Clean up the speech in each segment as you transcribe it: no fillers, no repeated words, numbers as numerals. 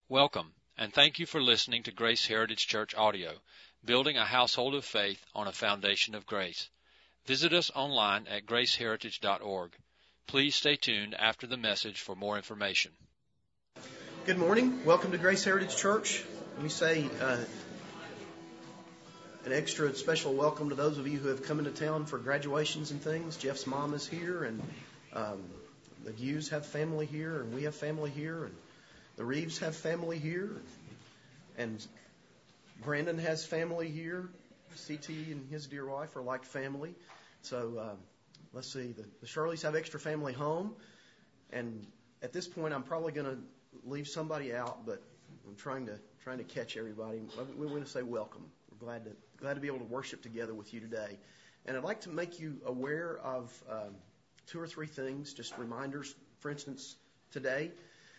Welcome, and thank you for listening to Grace Heritage Church Audio, building a household of faith on a foundation of grace. Visit us online at graceheritage.org. Please stay tuned after the message for more information. Good morning. Welcome to Grace Heritage Church. Let me say an extra special welcome to those of you who have come into town for graduations and things. Jeff's mom is here, and the Hughes have family here, and we have family here, and the Reeves have family here, and Brandon has family here. CT and his dear wife are like family. So let's see, the Shirleys have extra family home, and at this point I'm probably going to leave somebody out, but I'm trying to catch everybody. We want to say welcome. We're glad to be able to worship together with you today, and I'd like to make you aware of two or three things, just reminders. For instance, today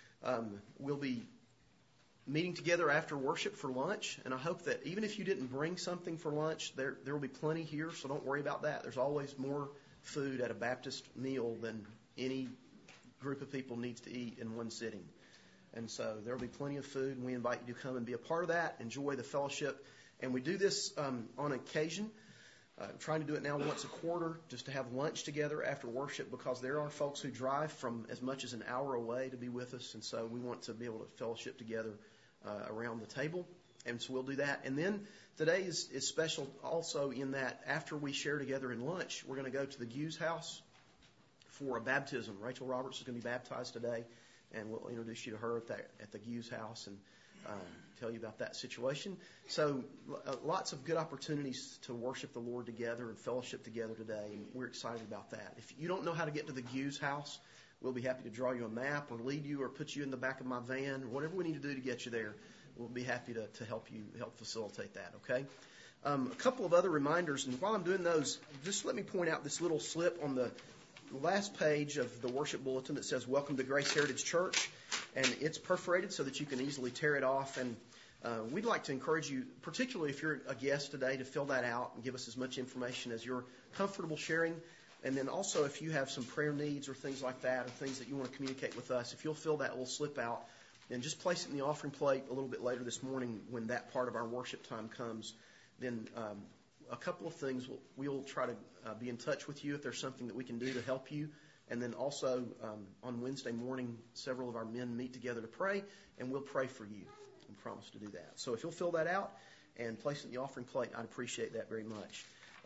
we'll be meeting together after worship for lunch, and I hope that even if you didn't bring something for lunch, there will be plenty here, so don't worry about that. There's always more food at a Baptist meal than any group of people needs to eat in one sitting. And so there will be plenty of food, and we invite you to come and be a part of that, enjoy the fellowship. And we do this on occasion. Trying to do it now once a quarter, just to have lunch together after worship, because there are folks who drive from as much as an hour away to be with us, and so we want to be able to fellowship together around the table, and so we'll do that. And then today is special also in that after we share together in lunch, we're going to go to the Hughes house for a baptism. Rachel Roberts is going to be baptized today, and we'll introduce you to her at the Hughes house and tell you about that situation. So lots of good opportunities to worship the Lord together and fellowship together today, and we're excited about that. If you don't know how to get to the Hughes house, we'll be happy to draw you a map or lead you or put you in the back of my van, or whatever we need to do to get you there. We'll be happy to help facilitate that, okay? A couple of other reminders, and while I'm doing those, just let me point out this little slip on the last page of the worship bulletin that says, "Welcome to Grace Heritage Church," and it's perforated so that you can easily tear it off. And we'd like to encourage you, particularly if you're a guest today, to fill that out and give us as much information as you're comfortable sharing. And then also, if you have some prayer needs or things like that, or things that you want to communicate with us, if you'll fill that little slip out and just place it in the offering plate a little bit later this morning when that part of our worship time comes, then a couple of things. We'll try to be in touch with you if there's something that we can do to help you. And then also on Wednesday morning, several of our men meet together to pray, and we'll pray for you. We promise to do that. So if you'll fill that out and place it in the offering plate, I'd appreciate that very much.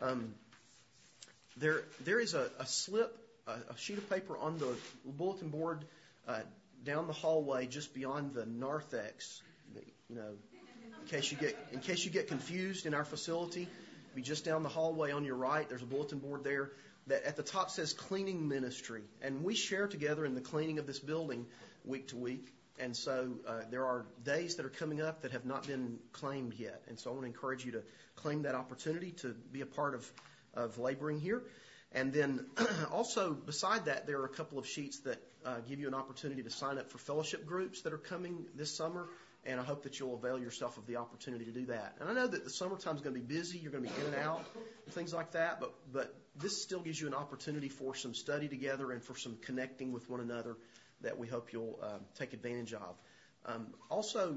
There is a slip, a sheet of paper on the bulletin board down the hallway just beyond the narthex. You know, in case you get confused in our facility, be just down the hallway on your right. There's a bulletin board there that at the top says cleaning ministry. And we share together in the cleaning of this building week to week. And so there are days that are coming up that have not been claimed yet. And so I want to encourage you to claim that opportunity to be a part of laboring here. And then also beside that, there are a couple of sheets that give you an opportunity to sign up for fellowship groups that are coming this summer. And I hope that you'll avail yourself of the opportunity to do that. And I know that the summertime is going to be busy. You're going to be in and out and things like that. But this still gives you an opportunity for some study together and for some connecting with one another that we hope you'll take advantage of. Also,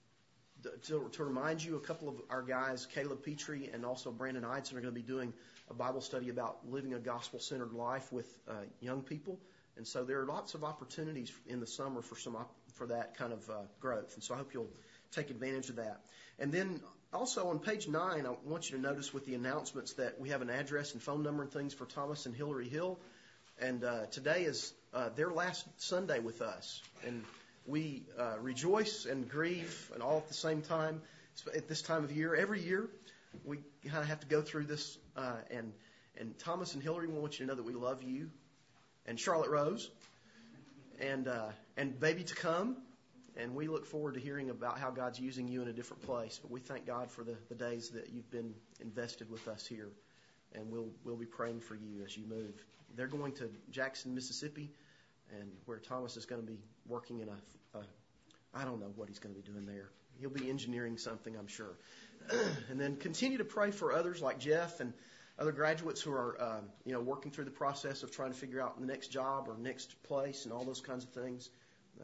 to remind you, a couple of our guys, Caleb Petrie and also Brandon Eidson, are going to be doing a Bible study about living a gospel-centered life with young people. And so there are lots of opportunities in the summer for that kind of growth. And so I hope you'll take advantage of that. And then also on page 9, I want you to notice with the announcements that we have an address and phone number and things for Thomas and Hillary Hill. And today is their last Sunday with us. And we rejoice and grieve and all at the same time at this time of year. Every year we kind of have to go through this. And Thomas and Hillary, we want you to know that we love you. And Charlotte Rose, and baby to come, and we look forward to hearing about how God's using you in a different place. But we thank God for the days that you've been invested with us here, and we'll be praying for you as you move. They're going to Jackson, Mississippi, and where Thomas is going to be working in I don't know what he's going to be doing there. He'll be engineering something, I'm sure. And then continue to pray for others like Jeff and other graduates who are, working through the process of trying to figure out the next job or next place and all those kinds of things.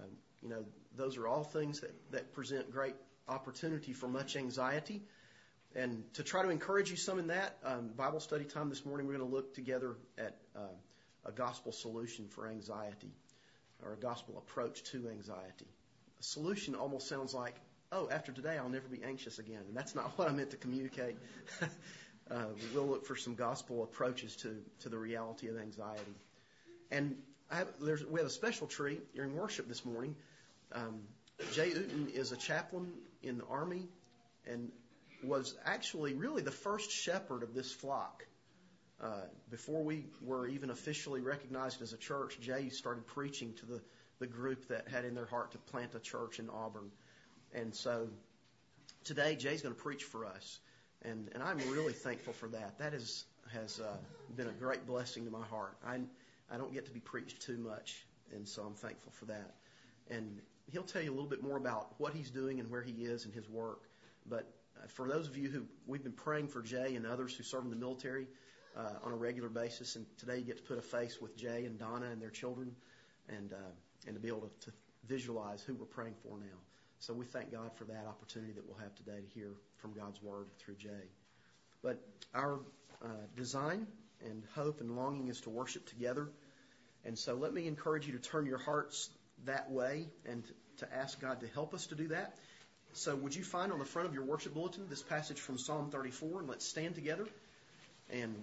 those are all things that present great opportunity for much anxiety. And to try to encourage you some in that, Bible study time this morning, we're going to look together at a gospel solution for anxiety, or a gospel approach to anxiety. A solution almost sounds like, oh, after today I'll never be anxious again. And that's not what I meant to communicate. We'll look for some gospel approaches to the reality of anxiety. And we have a special treat during worship this morning. Jay Uten is a chaplain in the Army and was actually really the first shepherd of this flock. Before we were even officially recognized as a church, Jay started preaching to the group that had in their heart to plant a church in Auburn. And so today Jay's going to preach for us. And I'm really thankful for that. That has been a great blessing to my heart. I don't get to be preached too much, and so I'm thankful for that. And he'll tell you a little bit more about what he's doing and where he is and his work. But for those of you we've been praying for Jay and others who serve in the military on a regular basis, and today you get to put a face with Jay and Donna and their children, and to be able to visualize who we're praying for now. So we thank God for that opportunity that we'll have today to hear from God's Word through Jay. But our design and hope and longing is to worship together. And so let me encourage you to turn your hearts that way and to ask God to help us to do that. So would you find on the front of your worship bulletin this passage from Psalm 34, and let's stand together and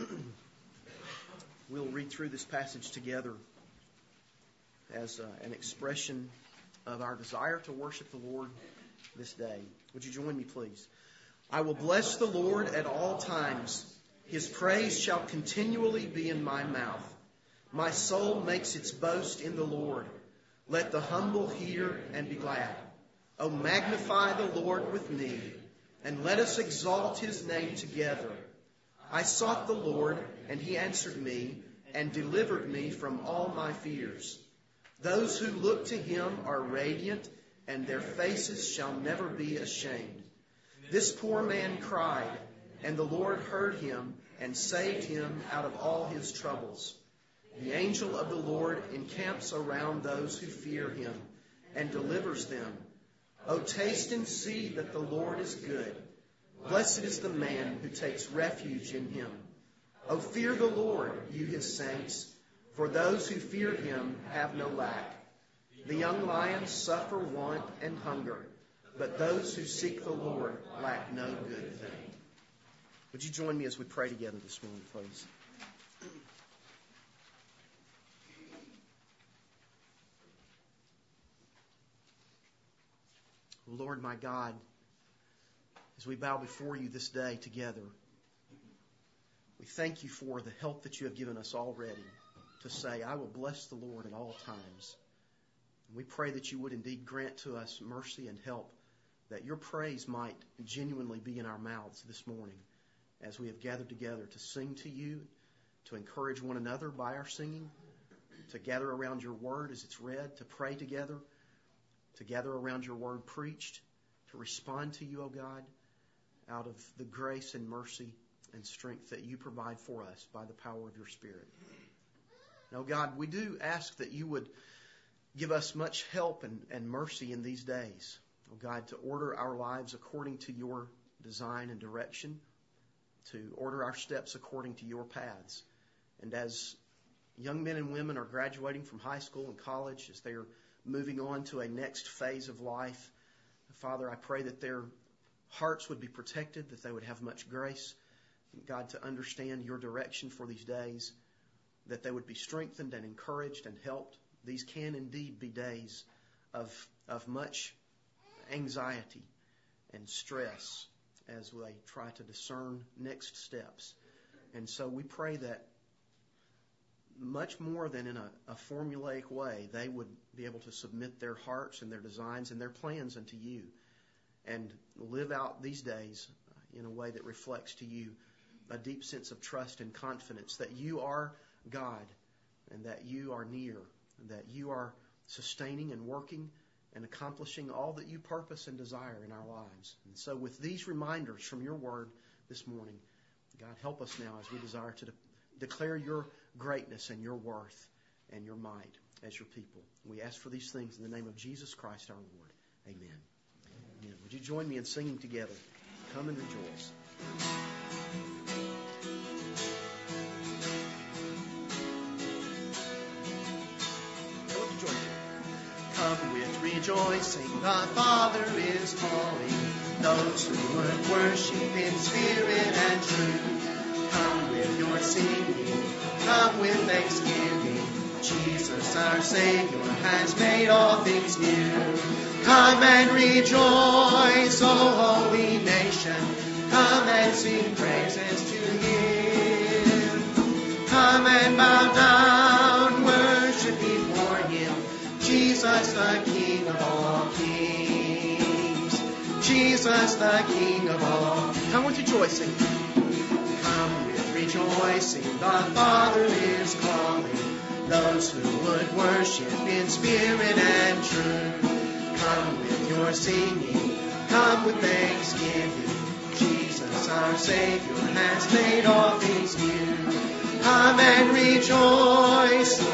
we'll read through this passage together as an expression of our desire to worship the Lord this day. Would you join me, please? I will bless the Lord at all times. His praise shall continually be in my mouth. My soul makes its boast in the Lord. Let the humble hear and be glad. O magnify the Lord with me, and let us exalt his name together. I sought the Lord, and he answered me, and delivered me from all my fears. Those who look to him are radiant, and their faces shall never be ashamed. This poor man cried, and the Lord heard him and saved him out of all his troubles. The angel of the Lord encamps around those who fear him and delivers them. O taste and see that the Lord is good. Blessed is the man who takes refuge in him. O fear the Lord, you his saints, for those who fear him have no lack. The young lions suffer want and hunger, but those who seek the Lord lack no good thing. Would you join me as we pray together this morning, please? Lord, my God, as we bow before you this day together, we thank you for the help that you have given us already to say, I will bless the Lord at all times. And we pray that you would indeed grant to us mercy and help, that your praise might genuinely be in our mouths this morning as we have gathered together to sing to you, to encourage one another by our singing, to gather around your word as it's read, to pray together, to gather around your word preached, to respond to you, O God, out of the grace and mercy and strength that you provide for us by the power of your Spirit. Now, God, we do ask that you would give us much help and mercy in these days. Oh, God, to order our lives according to your design and direction, to order our steps according to your paths. And as young men and women are graduating from high school and college, as they are moving on to a next phase of life, Father, I pray that their hearts would be protected, that they would have much grace, God, to understand your direction for these days, that they would be strengthened and encouraged and helped. These can indeed be days of much anxiety and stress as they try to discern next steps. And so we pray that much more than in a formulaic way, they would be able to submit their hearts and their designs and their plans unto you and live out these days in a way that reflects to you a deep sense of trust and confidence that you are God and that you are near, and that you are sustaining and working and accomplishing all that you purpose and desire in our lives. And so with these reminders from your word this morning, God, help us now as we desire to declare your greatness and your worth and your might. as your people. We ask for these things in the name of Jesus Christ our Lord. Amen. Amen. Would you join me in singing together? Come and rejoice. Come with rejoicing, the Father is calling those who would worship in spirit and truth. Come with your singing, come with thanksgiving. Jesus our Savior has made all things new. Come and rejoice, O holy nation. Come and sing praises to Him. Come and bow down, worship before Him. Jesus the King of all kings. Jesus the King of all. Come with rejoicing. Come with rejoicing. The Father is calling those who would worship in spirit and truth. Come with your singing. Come with thanksgiving. Jesus our Savior has made all things new. Come and rejoice.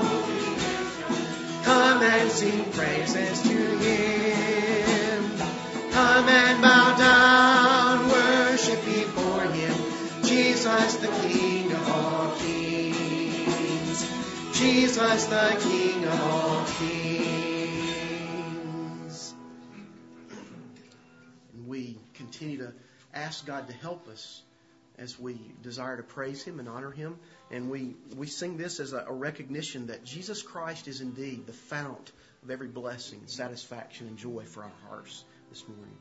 Come and sing praises to Him. Come and bow down, worship before Him. Jesus the King of all kings. Jesus the King of all kings. And we continue to ask God to help us as we desire to praise Him and honor Him. And we sing this as a recognition that Jesus Christ is indeed the fount of every blessing, satisfaction, and joy for our hearts this morning.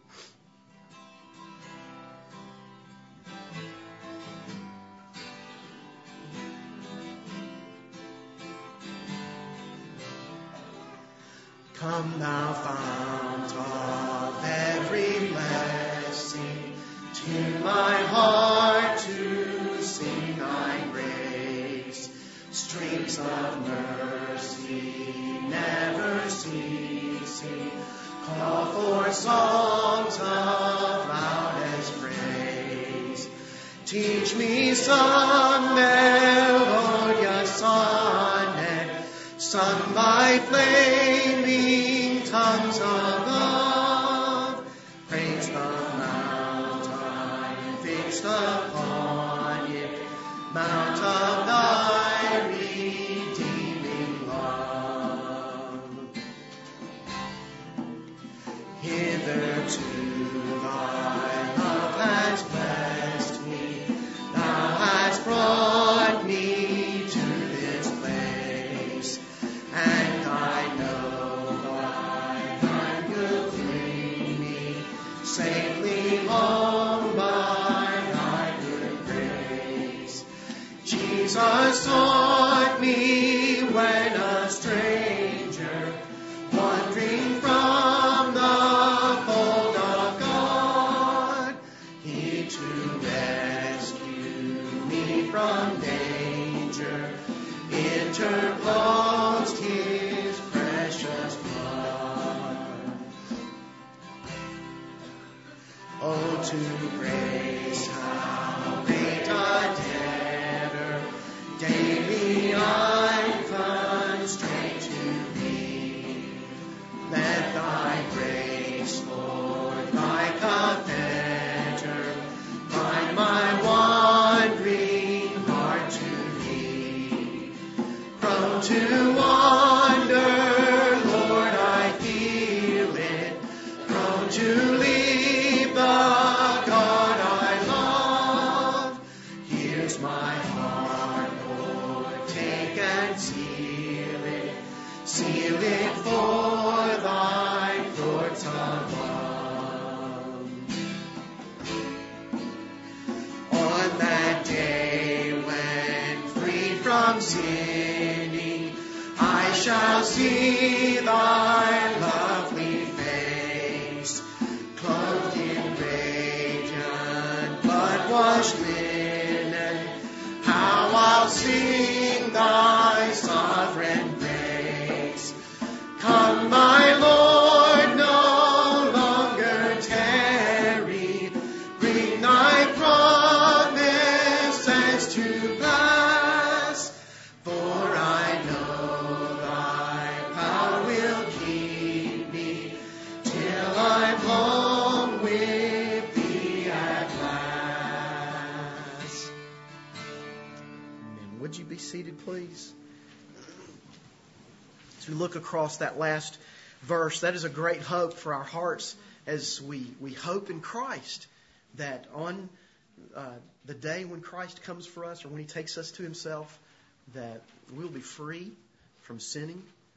Come thou fount of every blessing, to my heart to sing thy grace. Streams of mercy never ceasing, call for songs of loudest praise. Teach me some melodious sonnet, sung by flaming tongues above. Praise the mountain fixed upon it, mount of thy redeeming love. Hitherto thy love has blessed me, thou hast brought me to this place, and I know thy will bring me safely home by thy good grace. Jesus sought me when a stranger, wandering from the fold of God. He to rescue me from danger interposed His precious blood. Oh, to grace how great a debtor daily I'm constrained to be. Let thy grace, Lord, like a fetter, bind my wandering heart to Thee. Prone to wander, Lord, I feel it. Prone to leave the God I love. Here's my heart, Lord, take and seal it. Seal it for thy courts above. On that day when freed from sinning, I shall see thy lovely face, clothed in radiant blood-washed linen. How I'll sing thy sovereign praise. Come, my Lord, no longer tarry. Bring thy promises to pass. For I know thy I'm home with thee at last. Amen. Would you be seated, please? As we look across that last verse, that is a great hope for our hearts as we hope in Christ that on the day when Christ comes for us or when He takes us to Himself, that we'll be free from sinning,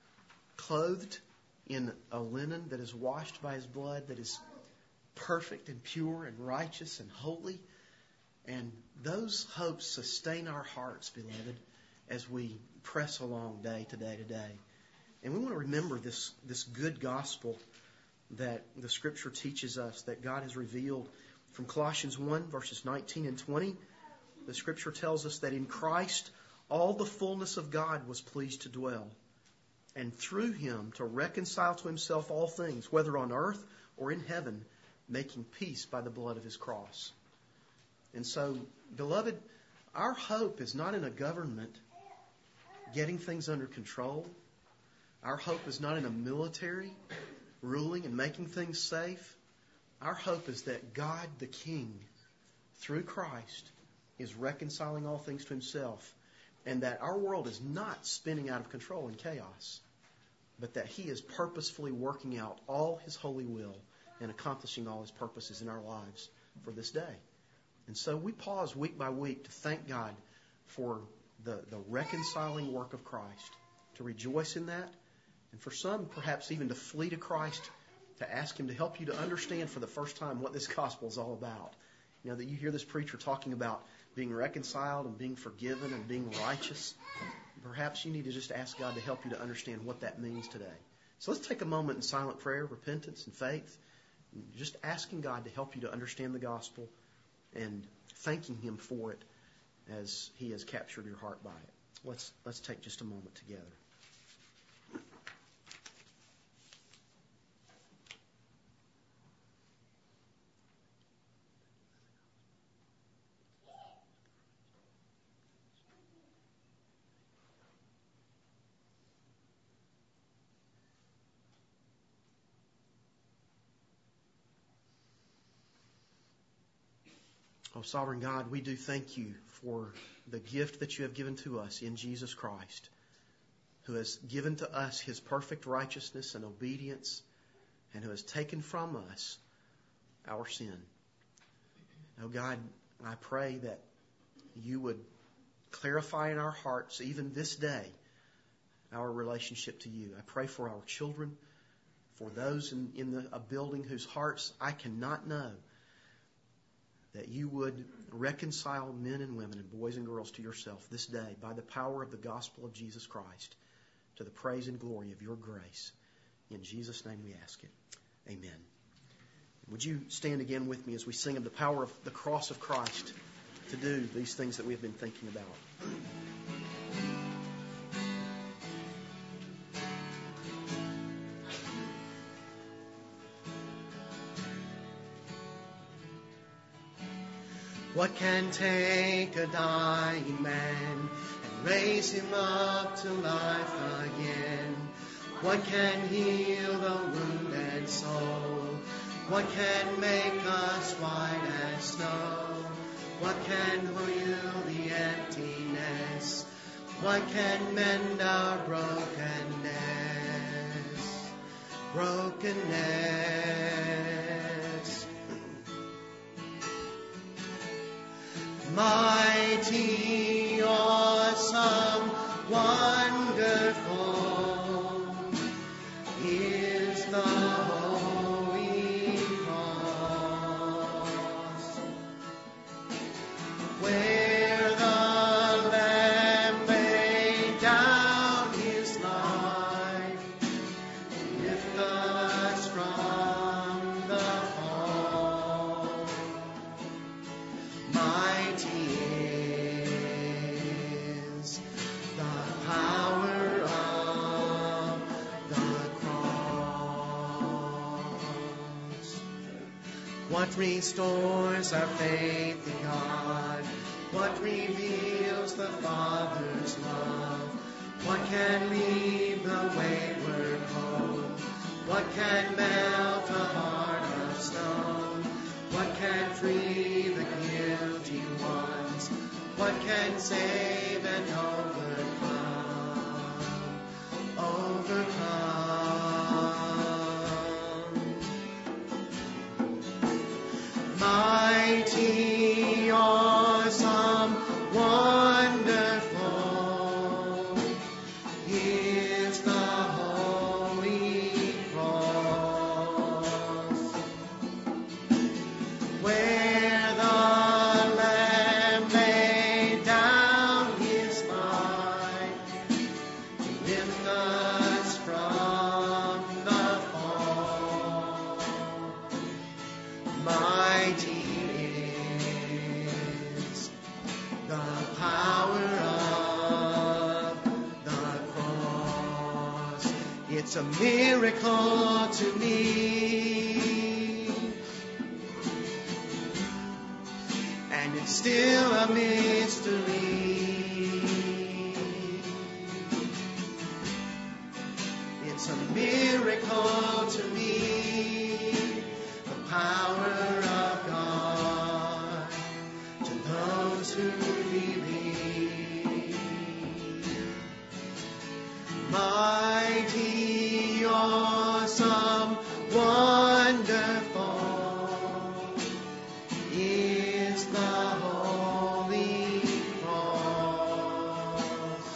clothed in a linen that is washed by His blood, that is perfect and pure and righteous and holy. And those hopes sustain our hearts, beloved, as we press along day to day to day. And we want to remember this good gospel that the Scripture teaches us, that God has revealed from Colossians 1, verses 19 and 20. The Scripture tells us that in Christ all the fullness of God was pleased to dwell, and through Him to reconcile to Himself all things, whether on earth or in heaven, making peace by the blood of His cross. And so, beloved, our hope is not in a government getting things under control. Our hope is not in a military ruling and making things safe. Our hope is that God the King, through Christ, is reconciling all things to Himself, and that our world is not spinning out of control in chaos, but that He is purposefully working out all His holy will and accomplishing all His purposes in our lives for this day. And so we pause week by week to thank God for the reconciling work of Christ, to rejoice in that, and for some, perhaps even to flee to Christ, to ask Him to help you to understand for the first time what this gospel is all about. You know, that you hear this preacher talking about being reconciled and being forgiven and being righteous. Perhaps you need to just ask God to help you to understand what that means today. So let's take a moment in silent prayer, repentance, and faith, and just asking God to help you to understand the gospel and thanking Him for it as He has captured your heart by it. Let's take just a moment together. Oh, Sovereign God, we do thank You for the gift that You have given to us in Jesus Christ, who has given to us His perfect righteousness and obedience, and who has taken from us our sin. Oh, God, I pray that You would clarify in our hearts, even this day, our relationship to You. I pray for our children, for those in a building whose hearts I cannot know, that You would reconcile men and women and boys and girls to Yourself this day by the power of the gospel of Jesus Christ, to the praise and glory of Your grace. In Jesus' name we ask it. Amen. Would you stand again with me as we sing of the power of the cross of Christ to do these things that we have been thinking about. What can take a dying man and raise him up to life again? What can heal the wounded soul? What can make us white as snow? What can heal the emptiness? What can mend our brokenness? Brokenness. Mighty, awesome, wonderful is the holy cross, where the Lamb laid down His life to lift us from the fall. Mighty is the power of the cross. What restores our faith in God? What reveals the Father's love? What can lead the wayward hope? What can melt the heart can save and overcome. Mighty, awesome, wonderful is the holy cross, where the Lamb laid down his life to lift us from the fall. Mighty is the power of the cross. It's a miracle to me, and it's still a mystery. It's a miracle to me, the power of God to those who believe. Mighty, awesome, wonderful is the holy cross,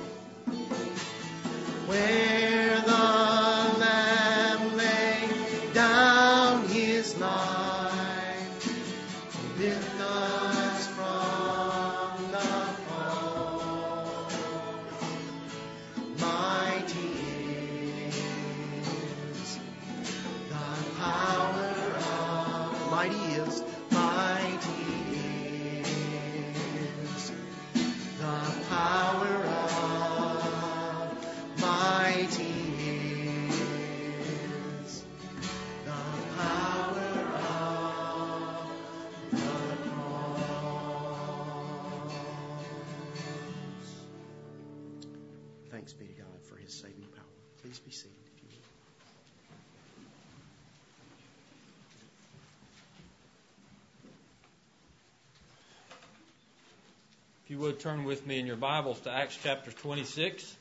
where the Lamb laid down his life to lift us from the fall. Mighty is the power of, mighty is the power of, mighty is the power of the cross. Thanks be to God for his saving power. Please be seated if you will. If you would turn with me in your Bibles to Acts chapter 26.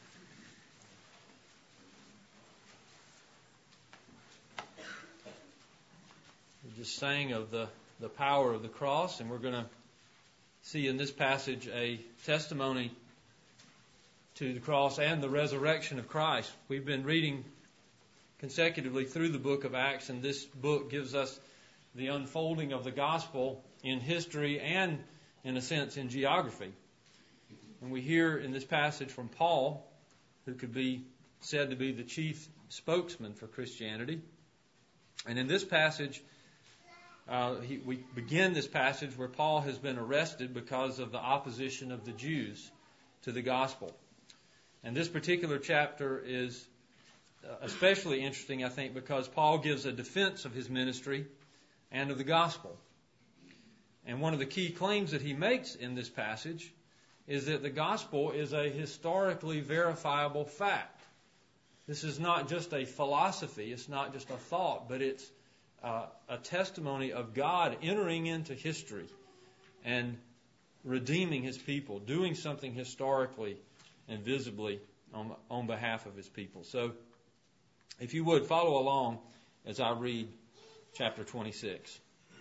We just sang of the power of the cross, and we're going to see in this passage a testimony to the cross and the resurrection of Christ. We've been reading consecutively through the book of Acts, and this book gives us the unfolding of the gospel in history and, in a sense, in geography. And we hear in this passage from Paul, who could be said to be the chief spokesman for Christianity. And in this passage, we begin this passage where Paul has been arrested because of the opposition of the Jews to the gospel. And this particular chapter is especially interesting, I think, because Paul gives a defense of his ministry and of the gospel. And one of the key claims that he makes in this passage is that the gospel is a historically verifiable fact. This is not just a philosophy, it's not just a thought, but it's a testimony of God entering into history and redeeming his people, doing something historically and visibly on behalf of his people. So, if you would, follow along as I read chapter 26.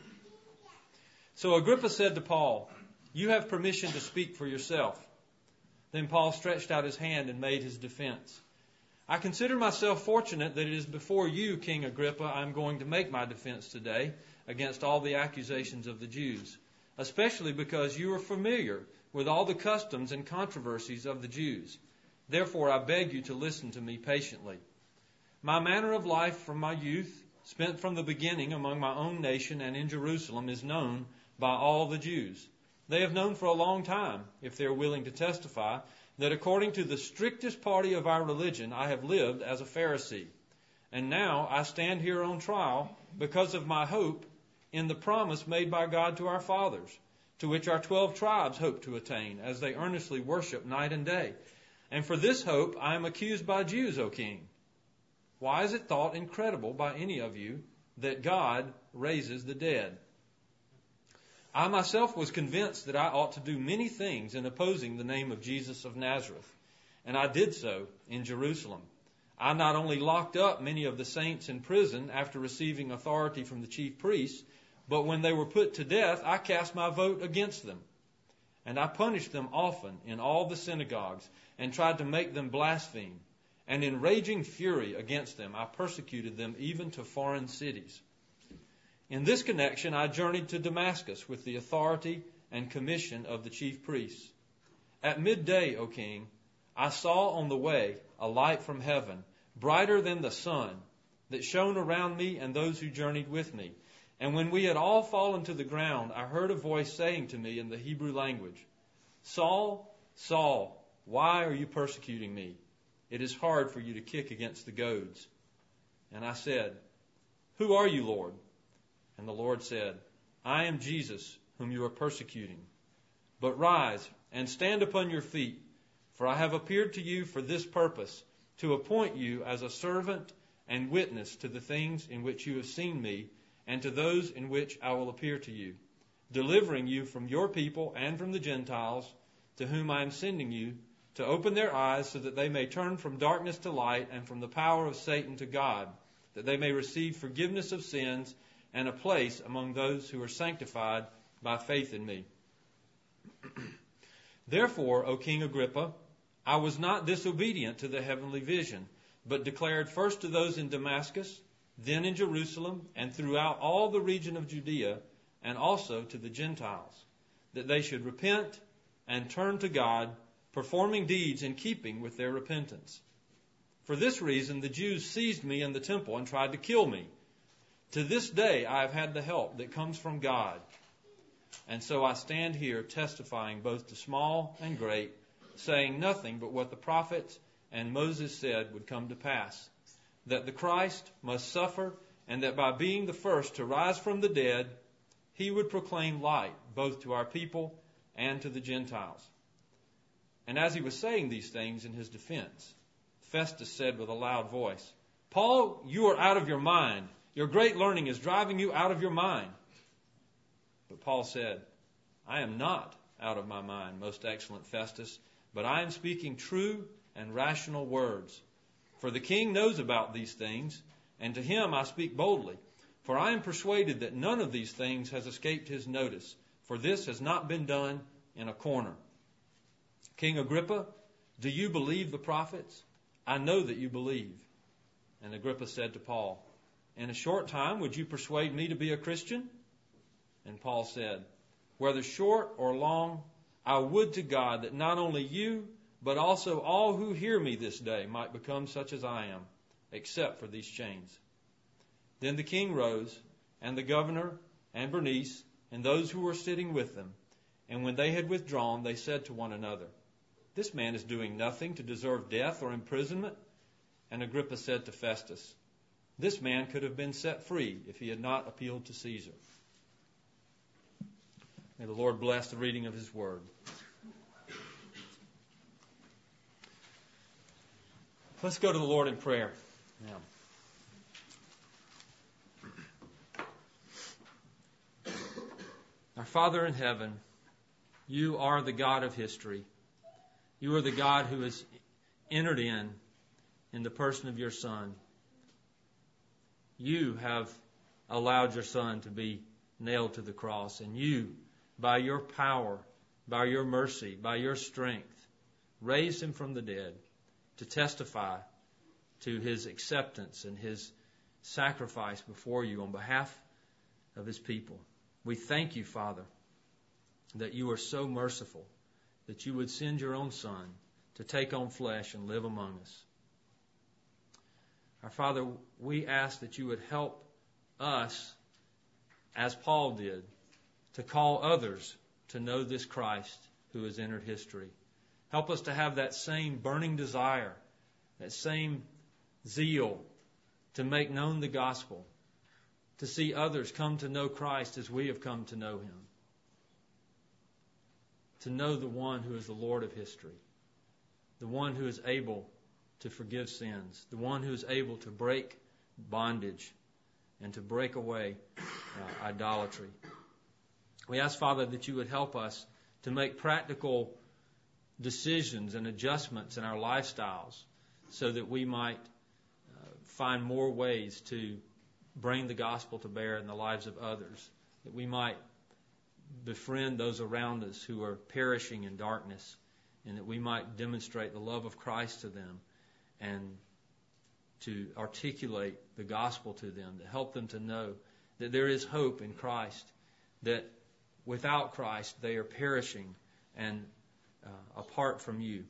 So Agrippa said to Paul, "You have permission to speak for yourself." Then Paul stretched out his hand and made his defense. "I consider myself fortunate that it is before you, King Agrippa, I am going to make my defense today against all the accusations of the Jews, especially because you are familiar with all the customs and controversies of the Jews. Therefore I beg you to listen to me patiently. My manner of life from my youth, spent from the beginning among my own nation and in Jerusalem, is known by all the Jews. They have known for a long time, if they are willing to testify, that according to the strictest party of our religion, I have lived as a Pharisee. And now I stand here on trial because of my hope in the promise made by God to our fathers, to which our 12 tribes hope to attain, as they earnestly worship night and day. And for this hope I am accused by Jews, O king. Why is it thought incredible by any of you that God raises the dead? I myself was convinced that I ought to do many things in opposing the name of Jesus of Nazareth, and I did so in Jerusalem. I not only locked up many of the saints in prison after receiving authority from the chief priests, but when they were put to death, I cast my vote against them. And I punished them often in all the synagogues and tried to make them blaspheme. And in raging fury against them, I persecuted them even to foreign cities. In this connection, I journeyed to Damascus with the authority and commission of the chief priests. At midday, O king, I saw on the way a light from heaven, brighter than the sun, that shone around me and those who journeyed with me. And when we had all fallen to the ground, I heard a voice saying to me in the Hebrew language, Saul, Saul, why are you persecuting me? It is hard for you to kick against the goads. And I said, Who are you, Lord? And the Lord said, I am Jesus, whom you are persecuting. But rise and stand upon your feet, for I have appeared to you for this purpose, to appoint you as a servant and witness to the things in which you have seen me, and to those in which I will appear to you, delivering you from your people and from the Gentiles, to whom I am sending you, to open their eyes so that they may turn from darkness to light and from the power of Satan to God, that they may receive forgiveness of sins and a place among those who are sanctified by faith in me. Therefore, O King Agrippa, I was not disobedient to the heavenly vision, but declared first to those in Damascus, then in Jerusalem, and throughout all the region of Judea, and also to the Gentiles, that they should repent and turn to God, performing deeds in keeping with their repentance. For this reason, the Jews seized me in the temple and tried to kill me. To this day, I have had the help that comes from God. And so I stand here testifying both to small and great, saying nothing but what the prophets and Moses said would come to pass, that the Christ must suffer, and that by being the first to rise from the dead, he would proclaim light both to our people and to the Gentiles. And as he was saying these things in his defense, Festus said with a loud voice, Paul, you are out of your mind. Your great learning is driving you out of your mind. But Paul said, I am not out of my mind, most excellent Festus, but I am speaking true and rational words. For the king knows about these things, and to him I speak boldly. For I am persuaded that none of these things has escaped his notice, for this has not been done in a corner. King Agrippa, do you believe the prophets? I know that you believe. And Agrippa said to Paul, In a short time would you persuade me to be a Christian? And Paul said, Whether short or long, I would to God that not only you, but also all who hear me this day might become such as I am, except for these chains. Then the king rose, and the governor, and Bernice, and those who were sitting with them. And when they had withdrawn, they said to one another, This man is doing nothing to deserve death or imprisonment. And Agrippa said to Festus, This man could have been set free if he had not appealed to Caesar. May the Lord bless the reading of his word. Let's go to the Lord in prayer now. Our Father in heaven, you are the God of history. You are the God who has entered in the person of your Son. You have allowed your Son to be nailed to the cross, and you, by your power, by your mercy, by your strength, raised him from the dead to testify to his acceptance and his sacrifice before you on behalf of his people. We thank you, Father, that you are so merciful that you would send your own Son to take on flesh and live among us. Our Father, we ask that you would help us, as Paul did, to call others to know this Christ who has entered history. Help us to have that same burning desire, that same zeal to make known the gospel, to see others come to know Christ as we have come to know him, to know the one who is the Lord of history, the one who is able to forgive sins, the one who is able to break bondage and to break away idolatry. We ask, Father, that you would help us to make practical decisions and adjustments in our lifestyles so that we might find more ways to bring the gospel to bear in the lives of others, that we might befriend those around us who are perishing in darkness, and that we might demonstrate the love of Christ to them and to articulate the gospel to them, to help them to know that there is hope in Christ, that without Christ they are perishing and apart from you.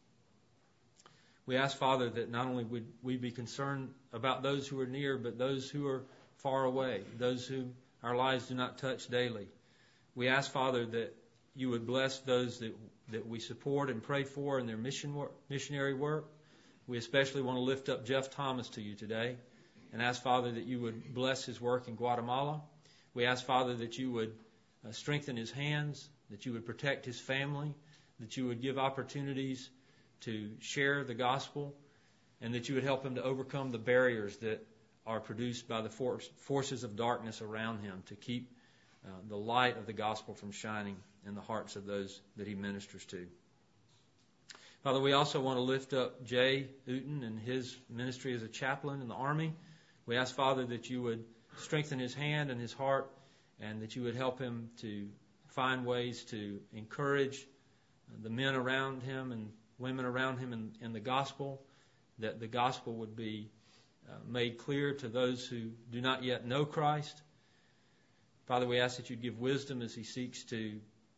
We ask, Father, that not only would we be concerned about those who are near, but those who are far away, those who our lives do not touch daily. We ask, Father, that you would bless those that we support and pray for in their missionary work. We especially want to lift up Jeff Thomas to you today and ask, Father, that you would bless his work in Guatemala. We ask, Father, that you would strengthen his hands, that you would protect his family, that you would give opportunities to share the gospel, and that you would help him to overcome the barriers that are produced by the forces of darkness around him to keep the light of the gospel from shining in the hearts of those that he ministers to. Father, we also want to lift up Jay Uten and his ministry as a chaplain in the Army. We ask, Father, that you would strengthen his hand and his heart, and that you would help him to find ways to encourage the men around him and women around him in the gospel, that the gospel would be made clear to those who do not yet know Christ. Father, we ask that you'd give wisdom as he seeks to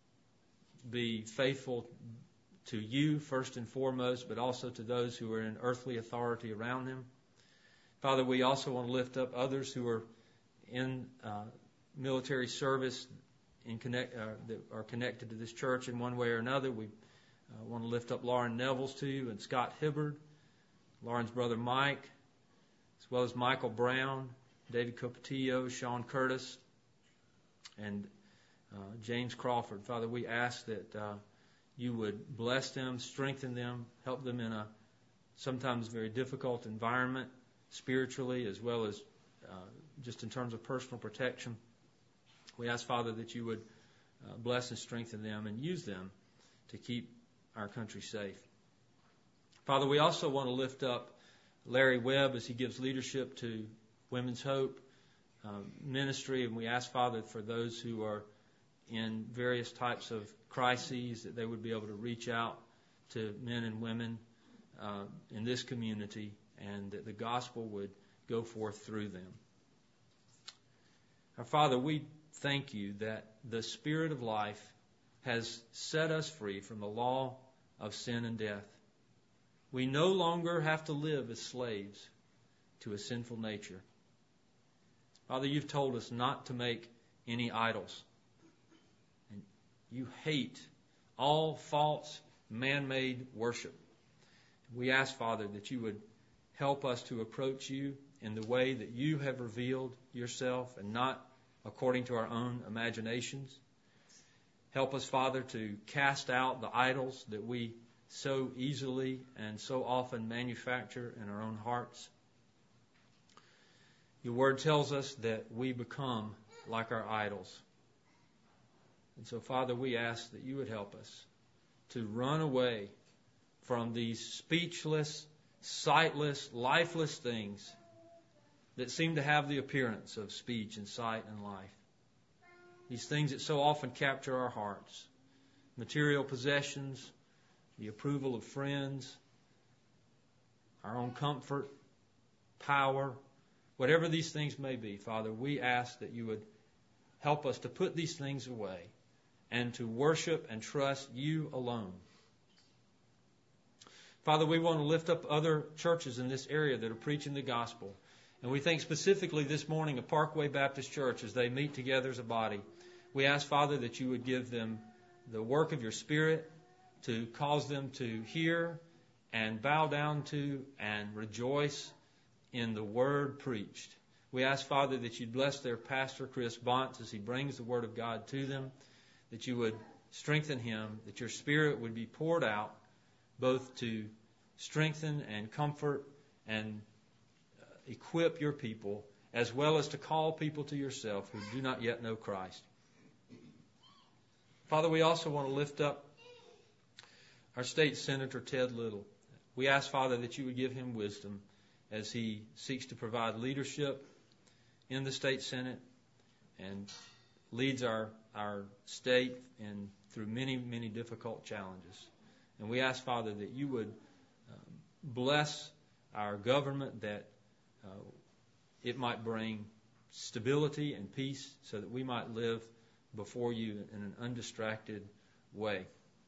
be faithful to you first and foremost, but also to those who are in earthly authority around him. Father, we also want to lift up others who are in military service that are connected to this church in one way or another. We want to lift up Lauren Nevels to you and Scott Hibbard, Lauren's brother Mike, as well as Michael Brown, David Copatillo, Sean Curtis, and James Crawford. Father, we ask that you would bless them, strengthen them, help them in a sometimes very difficult environment spiritually as well as just in terms of personal protection. We ask, Father, that you would bless and strengthen them and use them to keep our country safe. Father, we also want to lift up Larry Webb as he gives leadership to Women's Hope ministry, and we ask, Father, for those who are in various types of crises, that they would be able to reach out to men and women in this community, and that the gospel would go forth through them. Our Father, we thank you that the Spirit of life has set us free from the law of sin and death. We no longer have to live as slaves to a sinful nature. Father, you've told us not to make any idols. And you hate all false, man-made worship. We ask, Father, that you would help us to approach you in the way that you have revealed yourself and not according to our own imaginations. Help us, Father, to cast out the idols that we so easily and so often manufacture in our own hearts. Your word tells us that we become like our idols. And so, Father, we ask that you would help us to run away from these speechless, sightless, lifeless things that seem to have the appearance of speech and sight and life. These things that so often capture our hearts. Material possessions, the approval of friends, our own comfort, power, whatever these things may be, Father, we ask that you would help us to put these things away and to worship and trust you alone. Father, we want to lift up other churches in this area that are preaching the gospel. And we think specifically this morning of Parkway Baptist Church as they meet together as a body. We ask, Father, that you would give them the work of your Spirit to cause them to hear and bow down to and rejoice in the word preached. We ask, Father, that you'd bless their pastor, Chris Bonts, as he brings the word of God to them, that you would strengthen him, that your Spirit would be poured out both to strengthen and comfort and equip your people, as well as to call people to yourself who do not yet know Christ. Father, we also want to lift up our state senator, Ted Little. We ask, Father, that you would give him wisdom as he seeks to provide leadership in the state senate and leads our state and through many, many difficult challenges. And we ask, Father, that you would bless our government, that it might bring stability and peace so that we might live before you in an undistracted way.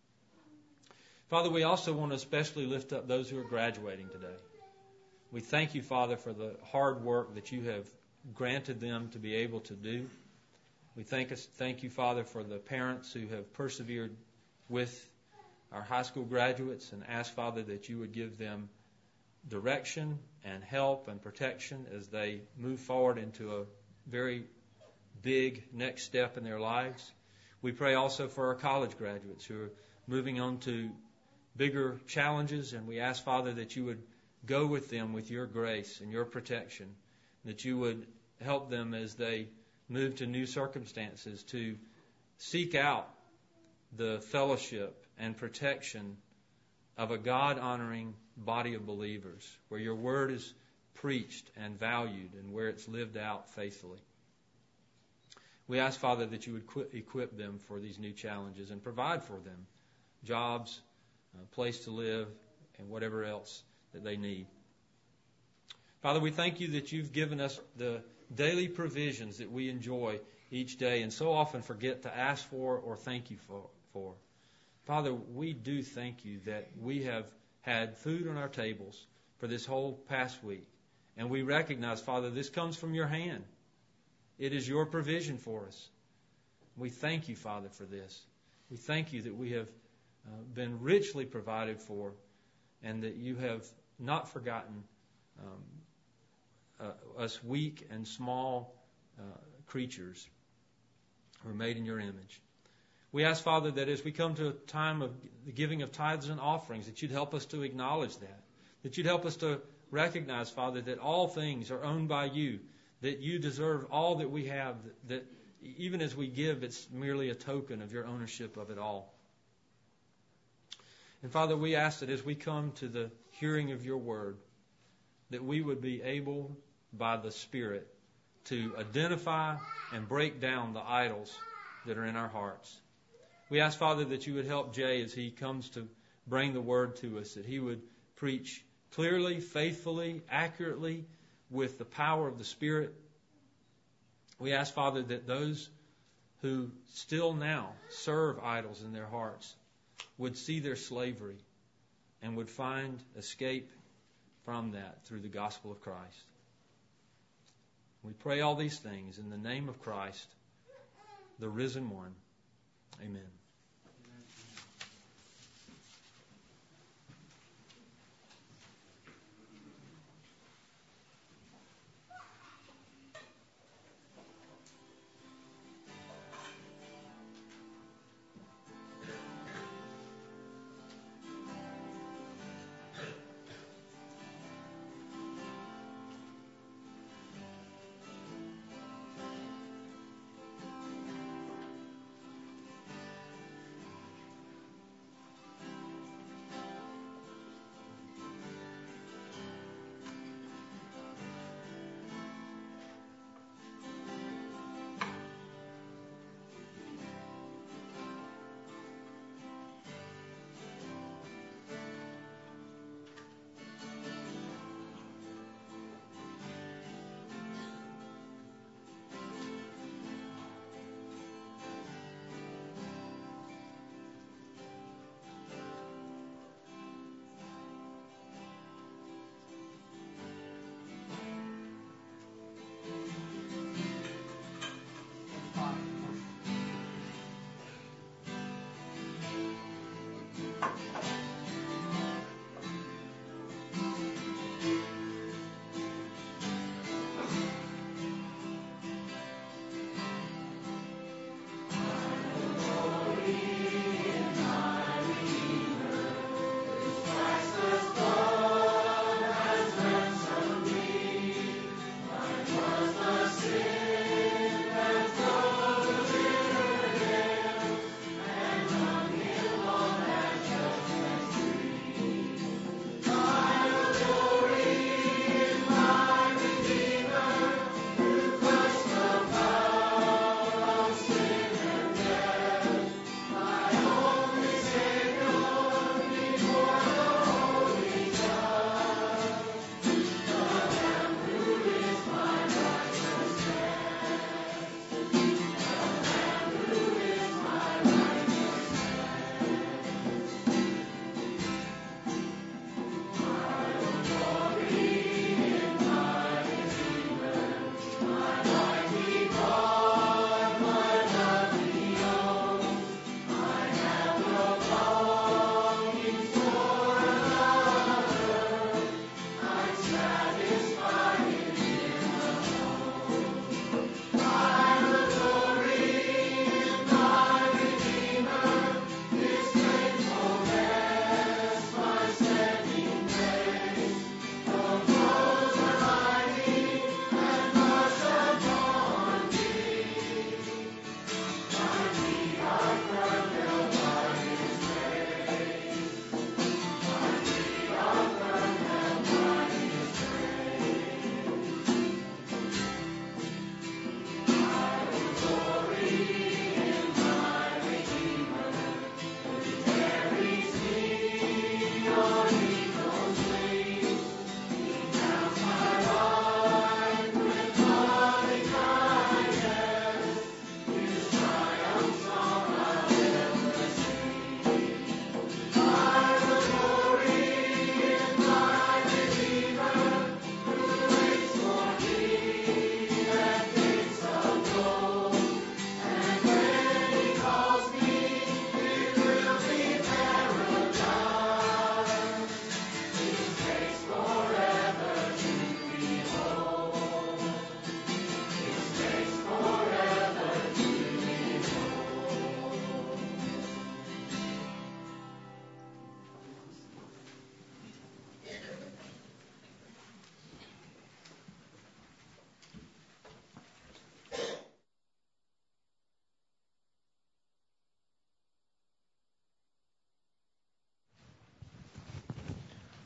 Father, we also want to especially lift up those who are graduating today. We thank you, Father, for the hard work that you have granted them to be able to do. We thank you, Father, for the parents who have persevered with our high school graduates, and ask, Father, that you would give them direction and help and protection as they move forward into a very big next step in their lives. We pray also for our college graduates who are moving on to bigger challenges, and we ask, Father, that you would go with them with your grace and your protection, that you would help them as they move to new circumstances to seek out the fellowship and protection of a God-honoring body of believers, where your word is preached and valued and where it's lived out faithfully. We ask, Father, that you would equip them for these new challenges and provide for them jobs, a place to live, and whatever else that they need. Father, we thank you that you've given us the daily provisions that we enjoy each day and so often forget to ask for or thank you for. Father, we do thank you that we have had food on our tables for this whole past week. And we recognize, Father, this comes from your hand. It is your provision for us. We thank you, Father, for this. We thank you that we have been richly provided for and that you have not forgotten us weak and small creatures who are made in your image. We ask, Father, that as we come to a time of the giving of tithes and offerings, that you'd help us to acknowledge that you'd help us to recognize, Father, that all things are owned by you, that you deserve all that we have, that even as we give, it's merely a token of your ownership of it all. And Father, we ask that as we come to the hearing of your word, that we would be able, by the Spirit, to identify and break down the idols that are in our hearts. We ask, Father, that you would help Jay as he comes to bring the word to us, that he would preach clearly, faithfully, accurately, with the power of the Spirit. We ask, Father, that those who still now serve idols in their hearts would see their slavery and would find escape from that through the gospel of Christ. We pray all these things in the name of Christ, the risen one. Amen.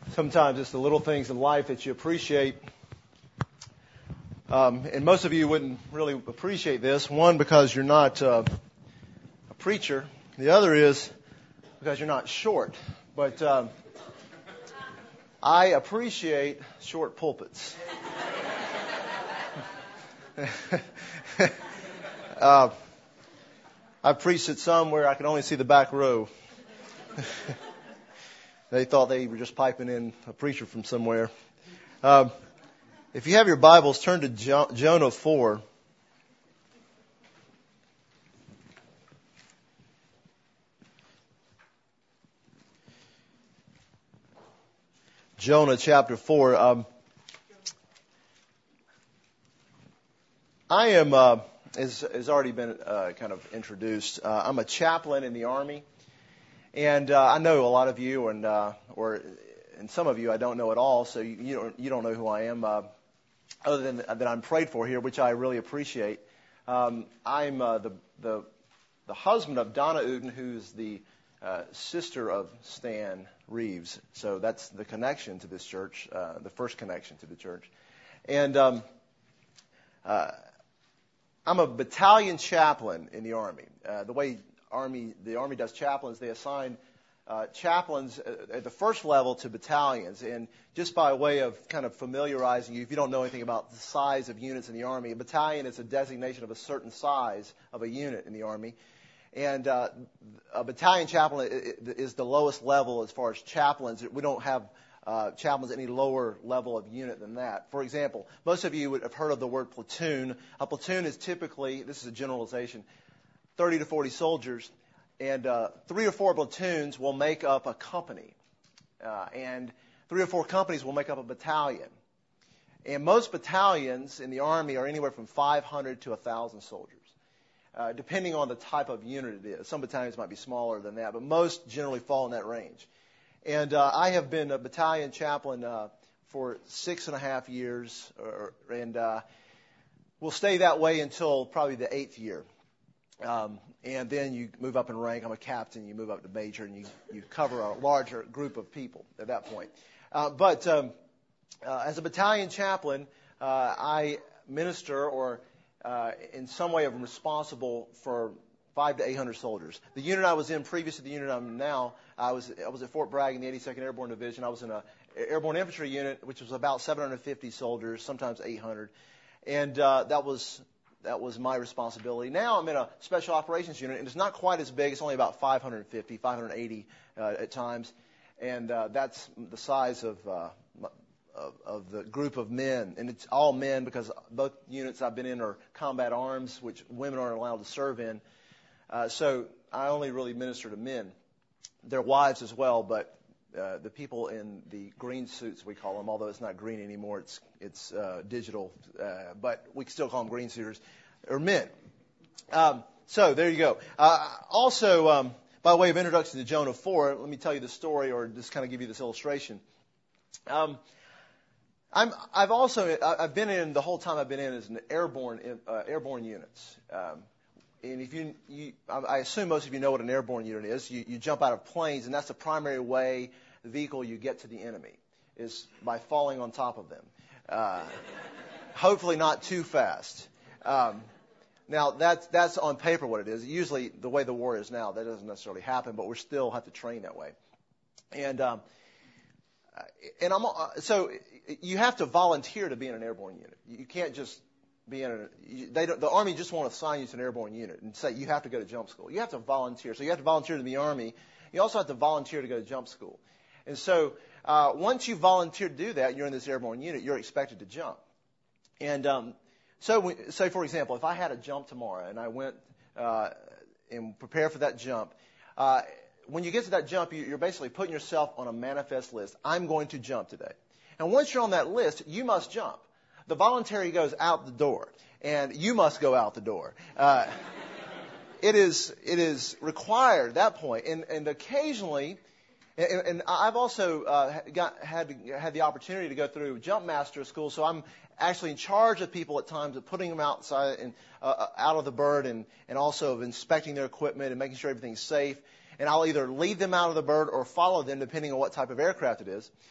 Sometimes it's the little things in life that you appreciate. And most of you wouldn't really appreciate this. One, because you're not a preacher. The other is because you're not short. But I appreciate short pulpits. I preached at some where I could only see the back row. They thought they were just piping in a preacher from somewhere. If you have your Bibles, turn to Jonah 4. Jonah chapter 4. I am, as has already been kind of introduced, I'm a chaplain in the Army. And I know a lot of you, and some of you I don't know at all, so you don't know who I am, other than that I'm prayed for here, which I really appreciate. I'm the husband of Donna Uden, who's the sister of Stan Reeves. So that's the connection to this church, the first connection to the church. And I'm a battalion chaplain in the Army. The way the Army does chaplains, they assign chaplains at the first level to battalions. And just by way of kind of familiarizing you, if you don't know anything about the size of units in the Army, a battalion is a designation of a certain size of a unit in the Army. And a battalion chaplain is the lowest level as far as chaplains. We don't have chaplains at any lower level of unit than that. For example, most of you would have heard of the word platoon. A platoon is typically, this is a generalization, 30 to 40 soldiers, and 3 or 4 platoons will make up a company, and 3 or 4 companies will make up a battalion. And most battalions in the Army are anywhere from 500 to 1,000 soldiers, depending on the type of unit it is. Some battalions might be smaller than that, but most generally fall in that range. And I have been a battalion chaplain for 6.5 years, and will stay that way until probably the 8th year. And then you move up in rank. I'm a captain. You move up to major, and you cover a larger group of people at that point. But as a battalion chaplain, I minister or in some way I'm responsible for 500 to 800 soldiers. The unit I was in previous to the unit I'm in now, I was at Fort Bragg in the 82nd Airborne Division. I was in a airborne infantry unit, which was about 750 soldiers, sometimes 800, and that was my responsibility. Now I'm in a special operations unit, and it's not quite as big. It's only about 550, 580 at times, and that's the size of the group of men. And it's all men because both units I've been in are combat arms, which women aren't allowed to serve in. So I only really minister to men. Their wives as well, but the people in the green suits, we call them, although it's not green anymore, it's digital, but we still call them green suiters, are men. So there you go. Also, by way of introduction to Jonah 4, let me tell you the story, or just kind of give you this illustration. I've been in the whole time I've been in as an airborne units. And I assume most of you know what an airborne unit is. You jump out of planes, and that's the primary way, the vehicle you get to the enemy, is by falling on top of them. Hopefully not too fast. Now, that's on paper what it is. Usually, the way the war is now, that doesn't necessarily happen, but we still have to train that way. So you have to volunteer to be in an airborne unit. You can't just be in the Army just won't assign you to an airborne unit and say you have to go to jump school. You have to volunteer. So you have to volunteer to the Army. You also have to volunteer to go to jump school. And so once you volunteer to do that, you're in this airborne unit, you're expected to jump. And so for example, if I had a jump tomorrow and I went and prepared for that jump, when you get to that jump, you're basically putting yourself on a manifest list. I'm going to jump today. And once you're on that list, you must jump. The voluntary goes out the door, and you must go out the door. It is required at that point, and occasionally, and I've also had the opportunity to go through Jump Master School, so I'm actually in charge of people at times of putting them outside and out of the bird, and also of inspecting their equipment and making sure everything's safe. And I'll either lead them out of the bird or follow them, depending on what type of aircraft it is.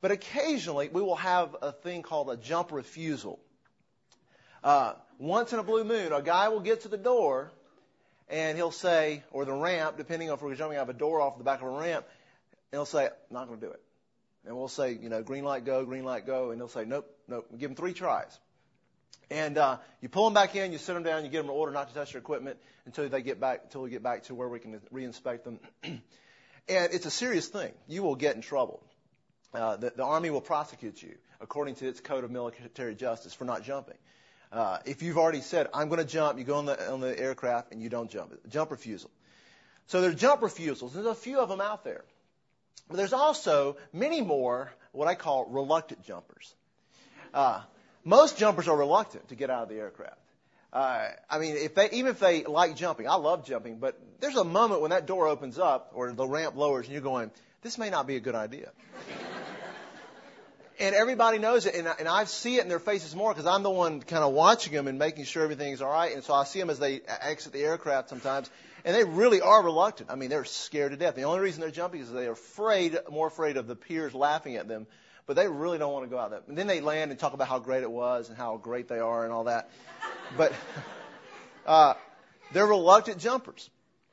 But occasionally, we will have a thing called a jump refusal. Once in a blue moon, a guy will get to the door, and he'll say, or the ramp, depending on if we're jumping out of a door off the back of a ramp, and he'll say, I'm not going to do it. And we'll say, green light, go, and he'll say, nope. We give him 3 tries. And you pull them back in, you sit them down, you give them an order not to touch their equipment until we get back to where we can reinspect them. And it's a serious thing. You will get in trouble. The Army will prosecute you according to its code of military justice for not jumping. If you've already said, I'm going to jump, you go on the aircraft and you don't jump. Jump refusal. So there's jump refusals. There's a few of them out there. But there's also many more what I call reluctant jumpers. Most jumpers are reluctant to get out of the aircraft. Even if they like jumping, I love jumping, but there's a moment when that door opens up or the ramp lowers and you're going, this may not be a good idea. And everybody knows it, and I see it in their faces more because I'm the one kind of watching them and making sure everything's all right. And so I see them as they exit the aircraft sometimes, and they really are reluctant. I mean, they're scared to death. The only reason they're jumping is they're more afraid of the peers laughing at them, but they really don't want to go out there. And then they land and talk about how great it was and how great they are and all that. But they're reluctant jumpers.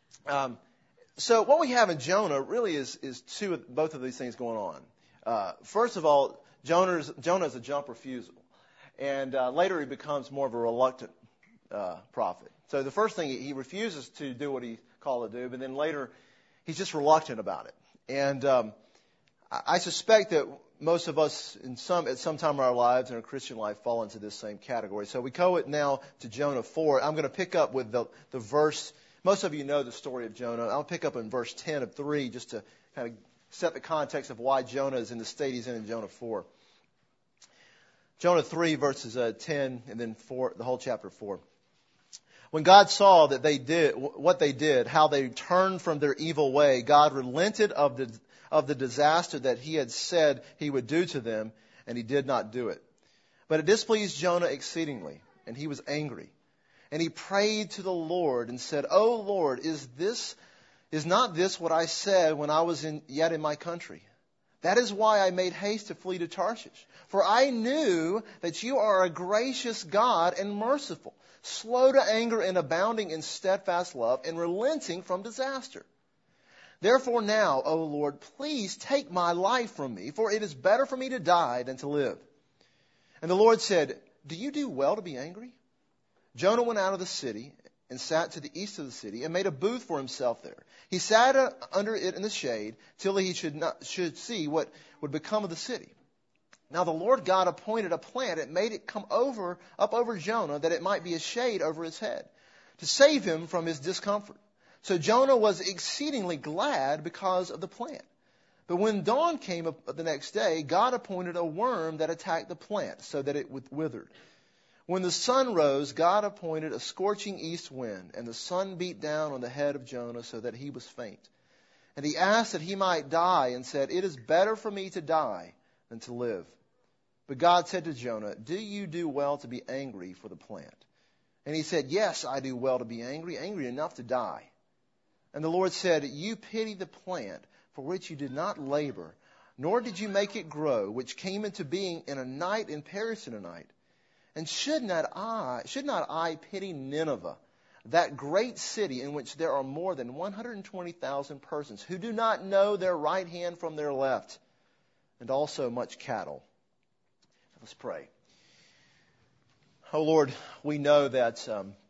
So what we have in Jonah really is both of these things going on. First of all, Jonah is a jump refusal. And later he becomes more of a reluctant prophet. So the first thing, he refuses to do what he's called to do, but then later he's just reluctant about it. And I suspect that most of us at some time in our lives, in our Christian life, fall into this same category. So we go now to Jonah 4. I'm going to pick up with the verse. Most of you know the story of Jonah. I'll pick up in verse 10 of 3 just to kind of set the context of why Jonah is in the state he's in Jonah 4. Jonah 3, verses 10 and then 4, the whole chapter 4. When God saw that what they did, how they turned from their evil way, God relented of the disaster that he had said he would do to them, and he did not do it. But it displeased Jonah exceedingly, and he was angry. And he prayed to the Lord and said, O Lord, is not this what I said when I was yet in my country? That is why I made haste to flee to Tarshish. For I knew that you are a gracious God and merciful, slow to anger and abounding in steadfast love, and relenting from disaster. Therefore now, O Lord, please take my life from me, for it is better for me to die than to live. And the Lord said, Do you do well to be angry? Jonah went out of the city and sat to the east of the city and made a booth for himself there. He sat under it in the shade till he should see what would become of the city. Now the Lord God appointed a plant and made it come up over Jonah, that it might be a shade over his head, to save him from his discomfort. So Jonah was exceedingly glad because of the plant. But when dawn came up the next day, God appointed a worm that attacked the plant, so that it withered. When the sun rose, God appointed a scorching east wind, and the sun beat down on the head of Jonah so that he was faint. And he asked that he might die, and said, It is better for me to die than to live. But God said to Jonah, Do you do well to be angry for the plant? And he said, Yes, I do well to be angry enough to die. And the Lord said, You pity the plant for which you did not labor, nor did you make it grow, which came into being in a night and perished in a night. And should not I pity Nineveh, that great city in which there are more than 120,000 persons who do not know their right hand from their left, and also much cattle? Let's pray. Oh Lord, we know that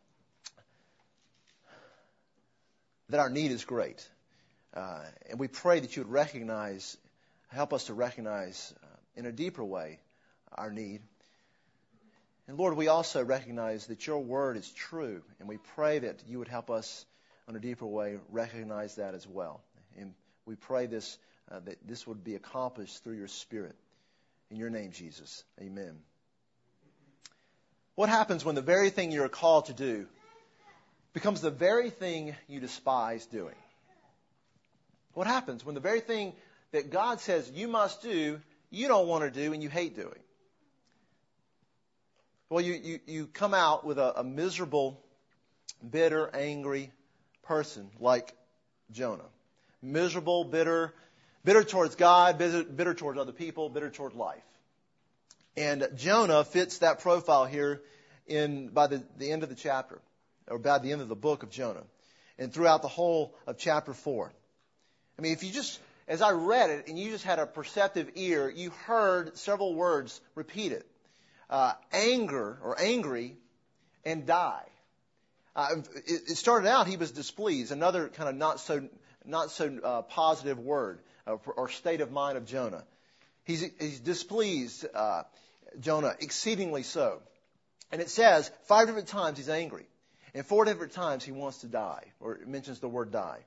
our need is great. And we pray that you would help us to recognize in a deeper way our need. And Lord, we also recognize that your word is true, and we pray that you would help us in a deeper way recognize that as well. And we pray that this would be accomplished through your Spirit. In your name, Jesus. Amen. What happens when the very thing you're called to do becomes the very thing you despise doing? What happens when the very thing that God says you must do, you don't want to do and you hate doing? Well, you come out with a miserable, bitter, angry person like Jonah. Miserable, bitter, bitter towards God, bitter towards other people, bitter toward life. And Jonah fits that profile here by the end of the chapter, or by the end of the book of Jonah, and throughout the whole of chapter 4. I mean, if you just, as I read it, and you just had a perceptive ear, you heard several words repeated. Anger, or angry, and die. It started out, he was displeased, another kind of not so positive word or state of mind of Jonah. He's displeased, Jonah, exceedingly so. And it says 5 different times he's angry. And 4 different times he wants to die, or it mentions the word die.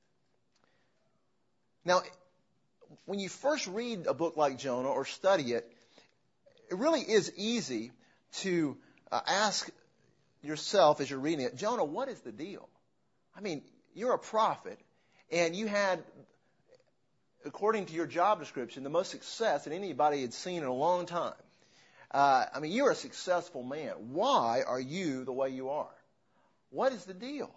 Now, when you first read a book like Jonah or study it, it really is easy to ask yourself as you're reading it, Jonah, what is the deal? I mean, you're a prophet, and you had, according to your job description, the most success that anybody had seen in a long time. I mean, you're a successful man. Why are you the way you are? What is the deal?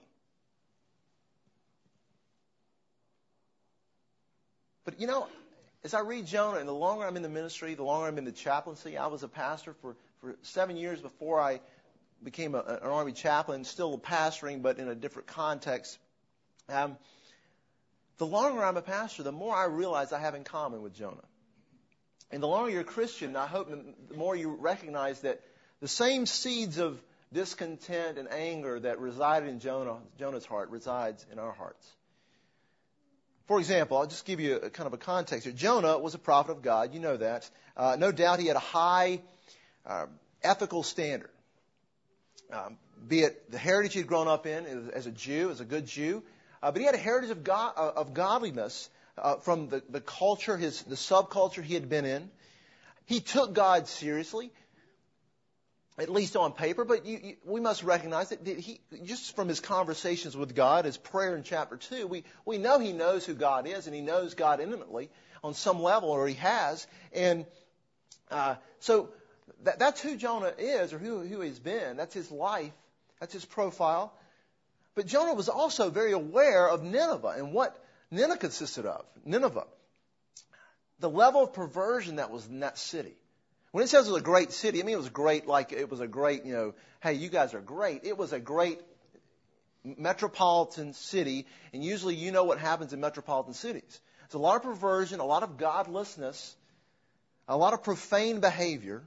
But you know, as I read Jonah, and the longer I'm in the ministry, the longer I'm in the chaplaincy, I was a pastor for 7 years before I became an Army chaplain, still pastoring, but in a different context. The longer I'm a pastor, the more I realize I have in common with Jonah. And the longer you're a Christian, I hope the more you recognize that the same seeds of discontent and anger that resided in Jonah's heart resides in our hearts. For example, I'll just give you a kind of a context here. Jonah was a prophet of God. You know that. No doubt he had a high ethical standard. Be it the heritage he'd grown up in as a Jew, as a good Jew. But he had a heritage of godliness from the culture, the subculture he had been in. He took God seriously, at least on paper, but we must recognize that he, just from his conversations with God, his prayer in chapter 2, we know he knows who God is, and he knows God intimately on some level, or he has. And so that's who Jonah is, or who he's been. That's his life. That's his profile. But Jonah was also very aware of Nineveh and what Nineveh consisted of. Nineveh. The level of perversion that was in that city. When it says it was a great city, I mean it was great like it was a great, hey, you guys are great. It was a great metropolitan city, and usually you know what happens in metropolitan cities. There's a lot of perversion, a lot of godlessness, a lot of profane behavior.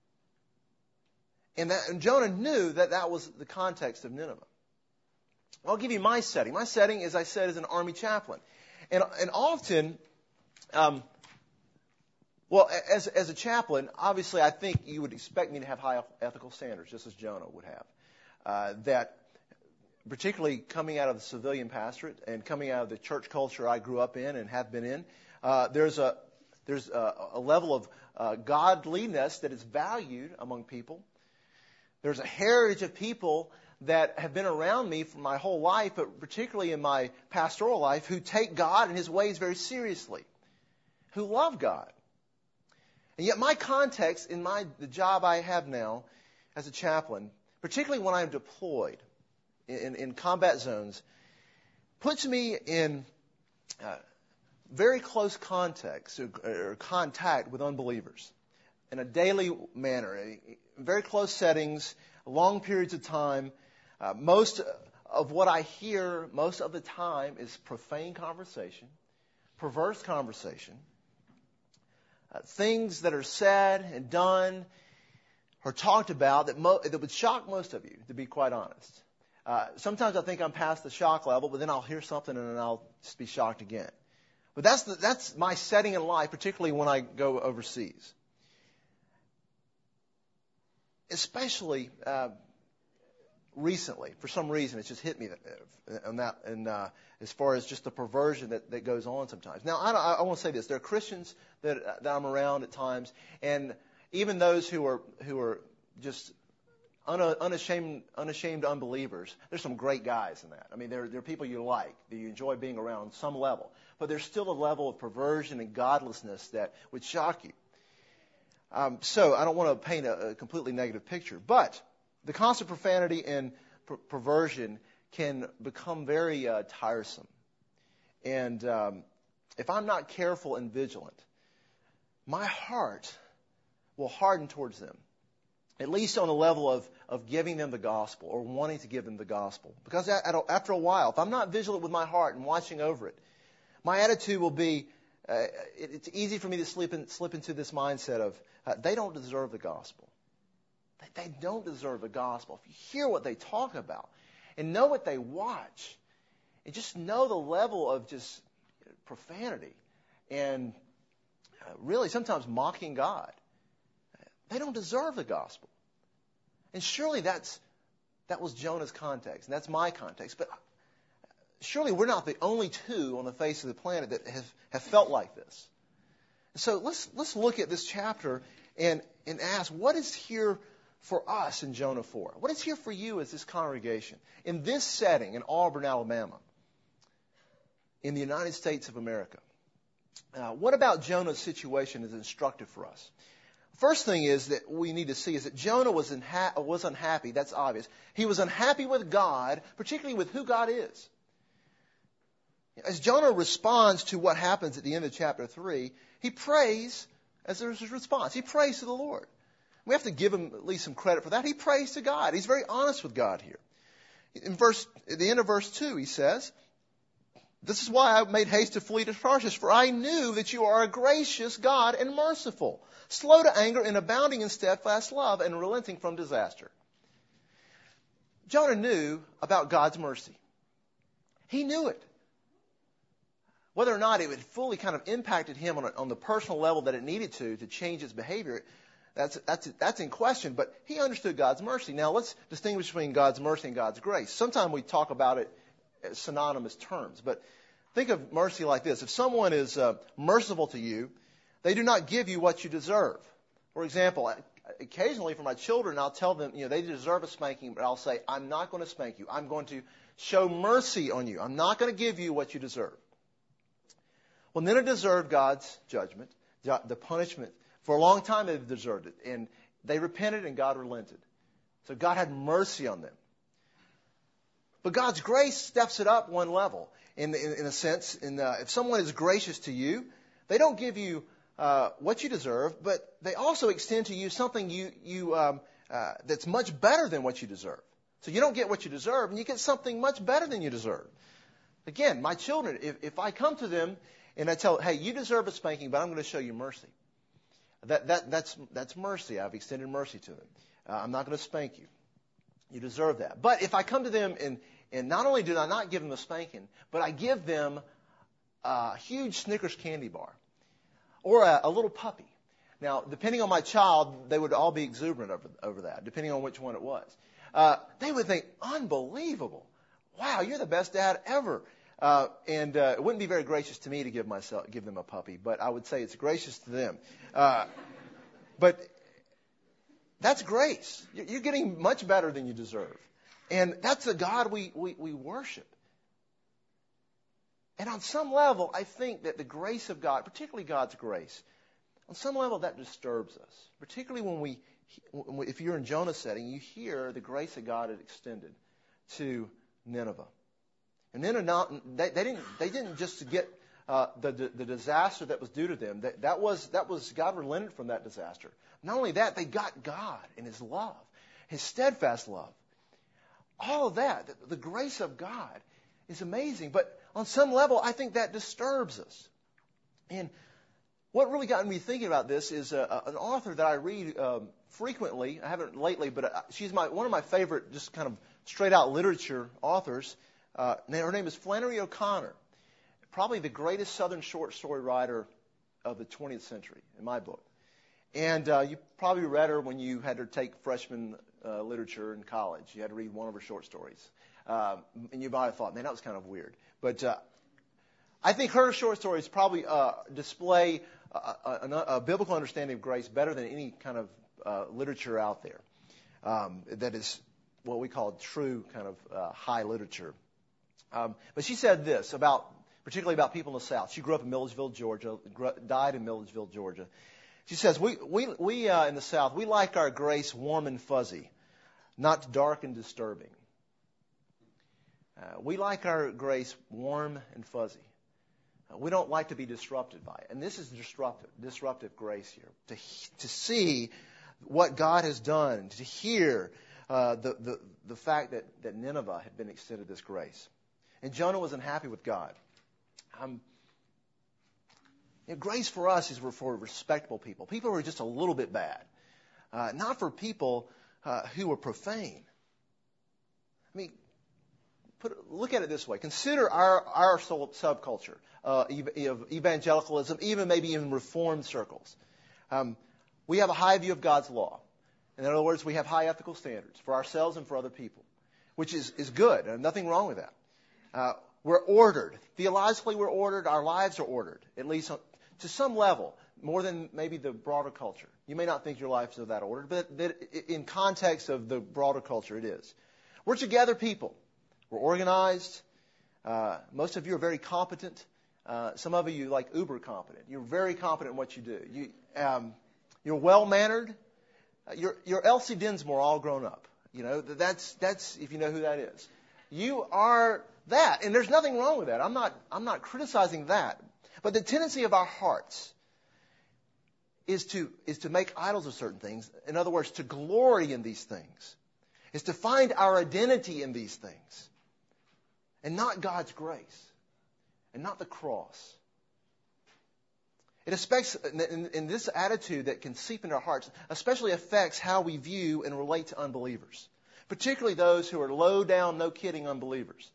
And Jonah knew that was the context of Nineveh. I'll give you my setting. My setting, as I said, is an Army chaplain. And often, as a chaplain, obviously I think you would expect me to have high ethical standards, just as Jonah would have. That, particularly coming out of the civilian pastorate and coming out of the church culture I grew up in and have been in, there's a level of godliness that is valued among people. There's a heritage of people that have been around me for my whole life, but particularly in my pastoral life, who take God and His ways very seriously, who love God. And yet my context in the job I have now as a chaplain, particularly when I'm deployed in combat zones, puts me in very close context or contact with unbelievers in a daily manner, very close settings, long periods of time. Most of what I hear most of the time is profane conversation, perverse conversation, things that are said and done or talked about that would shock most of you, to be quite honest. Sometimes I think I'm past the shock level, but then I'll hear something and then I'll just be shocked again. But that's my setting in life, particularly when I go overseas. Especially recently, for some reason, it's just hit me on that, and as far as just the perversion that goes on sometimes. Now, I want to say this: there are Christians that I'm around at times, and even those who are just unashamed unbelievers. There's some great guys in that. I mean, there are people you like, that you enjoy being around on some level, but there's still a level of perversion and godlessness that would shock you. So I don't want to paint a completely negative picture, but the constant profanity and perversion can become very tiresome. And if I'm not careful and vigilant, my heart will harden towards them, at least on the level of giving them the gospel or wanting to give them the gospel. Because after a while, if I'm not vigilant with my heart and watching over it, my attitude will be, it's easy for me to slip into this mindset of, they don't deserve the gospel. They don't deserve the gospel. If you hear what they talk about and know what they watch and just know the level of just profanity and really sometimes mocking God, they don't deserve the gospel. And surely that was Jonah's context, and that's my context. But surely we're not the only two on the face of the planet that have felt like this. So let's look at this chapter and ask, what is here for us in Jonah 4? What is here for you as this congregation in this setting in Auburn, Alabama, in the United States of America? What about Jonah's situation is instructive for us? First thing is that we need to see is that Jonah was unhappy. That's obvious. He was unhappy with God, particularly with who God is. As Jonah responds to what happens at the end of chapter 3, he prays as his response. He prays to the Lord. We have to give him at least some credit for that. He prays to God. He's very honest with God here. At the end of verse 2, he says, "This is why I made haste to flee to Tarshish, for I knew that you are a gracious God and merciful, slow to anger and abounding in steadfast love and relenting from disaster." Jonah knew about God's mercy. He knew it. Whether or not it had fully kind of impacted him on the personal level that it needed to change his behavior, that's in question. But he understood God's mercy. Now let's distinguish between God's mercy and God's grace. Sometimes we talk about it as synonymous terms. But think of mercy like this. If someone is merciful to you, they do not give you what you deserve. For example, occasionally for my children, I'll tell them, they deserve a spanking, but I'll say, I'm not going to spank you. I'm going to show mercy on you. I'm not going to give you what you deserve. Well, then it deserved God's judgment, the punishment. For a long time they deserved it. And they repented and God relented. So God had mercy on them. But God's grace steps it up one level. In a sense, if someone is gracious to you, they don't give you what you deserve, but they also extend to you something that's much better than what you deserve. So you don't get what you deserve, and you get something much better than you deserve. Again, my children, if I come to them and I tell, hey, you deserve a spanking, but I'm going to show you mercy. That's mercy. I've extended mercy to them. I'm not going to spank you. You deserve that. But if I come to them and not only do I not give them a spanking, but I give them a huge Snickers candy bar or a little puppy. Now, depending on my child, they would all be exuberant over that, depending on which one it was. They would think, unbelievable. Wow, you're the best dad ever. And it wouldn't be very gracious to me to give them a puppy, but I would say it's gracious to them. But that's grace. You're getting much better than you deserve. And that's the God we worship. And on some level, I think that the grace of God, particularly God's grace, on some level that disturbs us. Particularly if you're in Jonah's setting, you hear the grace that God had extended to Nineveh. And Nineveh, they didn't just get the disaster that was due to them. That was God relented from that disaster. Not only that, they got God and His love, His steadfast love. All of that, the grace of God is amazing. But on some level, I think that disturbs us. And what really got me thinking about this is an author that I read frequently. I haven't lately, but she's one of my favorite just kind of straight-out literature authors. Her name is Flannery O'Connor, probably the greatest Southern short story writer of the 20th century, in my book. And you probably read her when you had to take freshman literature in college. You had to read one of her short stories. And you might have thought, man, that was kind of weird. But I think her short stories probably display a biblical understanding of grace better than any kind of literature out there. That is what we call true kind of high literature. But she said this particularly about people in the South. She grew up in Milledgeville, Georgia, died in Milledgeville, Georgia. She says, we in the South, we like our grace warm and fuzzy, not dark and disturbing. We like our grace warm and fuzzy, We don't like to be disrupted by it. And this is disruptive grace here. To see what God has done, to hear the fact that Nineveh had been extended this grace. And Jonah was unhappy with God. Grace for us is for respectable people. People who are just a little bit bad. Not for people who are profane. I mean, look at it this way. Consider our subculture of evangelicalism, maybe even reformed circles. We have a high view of God's law. In other words, we have high ethical standards for ourselves and for other people, which is good. And nothing wrong with that. We're ordered. Theologically, we're ordered. Our lives are ordered, at least to some level, more than maybe the broader culture. You may not think your life is of that order, but in context of the broader culture, it is. We're together people. We're organized. Most of you are very competent. Some of you like uber competent. You're very competent in what you do. You're well-mannered. You're Elsie Dinsmore all grown up. That's if you know who that is. You are that, and there's nothing wrong with that. I'm not criticizing that. But the tendency of our hearts is to make idols of certain things. In other words, to glory in these things. Is to find our identity in these things. And not God's grace. And not the cross. It affects, in this attitude that can seep into our hearts, especially affects how we view and relate to unbelievers. Particularly those who are low down, no kidding unbelievers.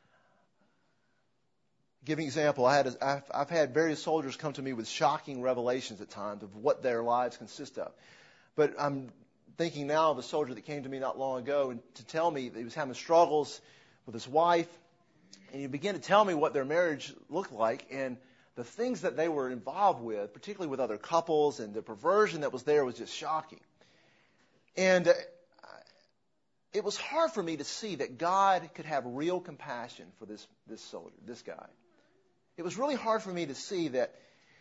Give an example. I've had various soldiers come to me with shocking revelations at times of what their lives consist of. But I'm thinking now of a soldier that came to me not long ago and to tell me that he was having struggles with his wife. And he began to tell me what their marriage looked like and the things that they were involved with, particularly with other couples, and the perversion that was there was just shocking. And it was hard for me to see that God could have real compassion for this soldier, this guy. It was really hard for me to see that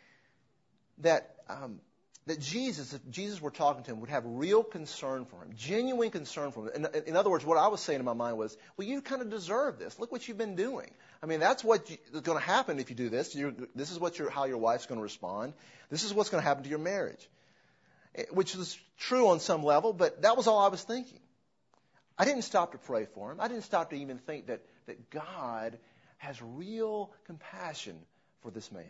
Jesus, if Jesus were talking to him, would have real concern for him, genuine concern for him. In other words, what I was saying in my mind was, well, you kind of deserve this. Look what you've been doing. I mean, that's what's going to happen if you do this. This is how your wife's going to respond. This is what's going to happen to your marriage, which is true on some level, but that was all I was thinking. I didn't stop to pray for him. I didn't stop to even think that God has real compassion for this man.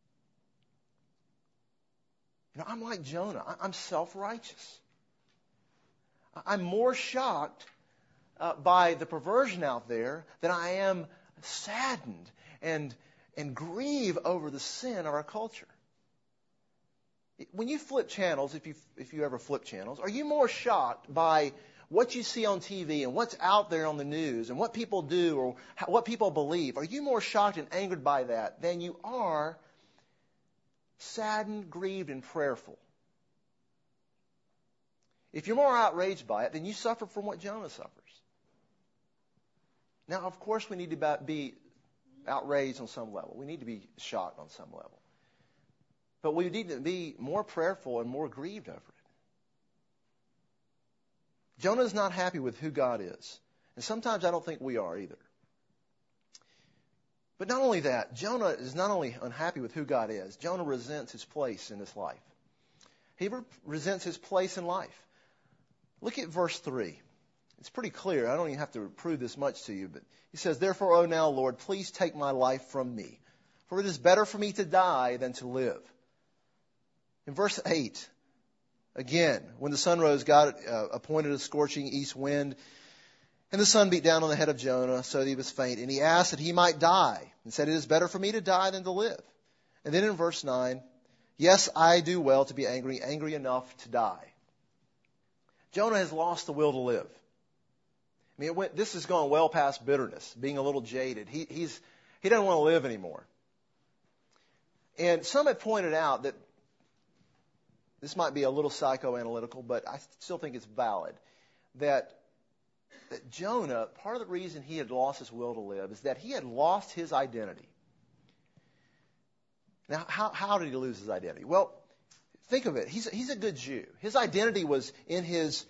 I'm like Jonah. I'm self-righteous. I'm more shocked by the perversion out there than I am saddened and grieve over the sin of our culture. When you flip channels, if you ever flip channels, are you more shocked by what you see on TV and what's out there on the news and what people do or what people believe? Are you more shocked and angered by that than you are saddened, grieved, and prayerful? If you're more outraged by it, then you suffer from what Jonah suffers. Now, of course, we need to be outraged on some level. We need to be shocked on some level. But we need to be more prayerful and more grieved over it. Jonah is not happy with who God is. And sometimes I don't think we are either. But not only that, Jonah is not only unhappy with who God is, Jonah resents his place in this life. He resents his place in life. Look at verse 3. It's pretty clear. I don't even have to prove this much to you. But he says, "Therefore, O now, Lord, please take my life from me. For it is better for me to die than to live." In verse 8, again, when the sun rose, God appointed a scorching east wind, and the sun beat down on the head of Jonah, so that he was faint. And he asked that he might die, and said, "It is better for me to die than to live." And then in verse 9, "Yes, I do well to be angry enough to die." Jonah has lost the will to live. I mean, this has gone well past bitterness, being a little jaded. He doesn't want to live anymore. And some have pointed out that this might be a little psychoanalytical, but I still think it's valid, that Jonah, part of the reason he had lost his will to live is that he had lost his identity. Now, how did he lose his identity? Well, think of it. He's a good Jew. His identity was in his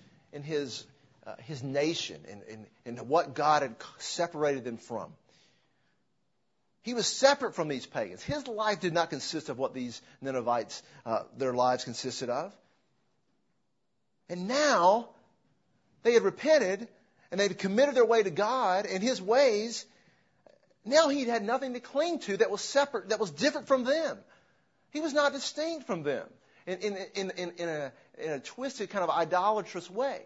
nation and what God had separated them from. He was separate from these pagans. His life did not consist of what these Ninevites, their lives consisted of. And now they had repented and they had committed their way to God and His ways. Now he had nothing to cling to that was separate, that was different from them. He was not distinct from them in a twisted kind of idolatrous way.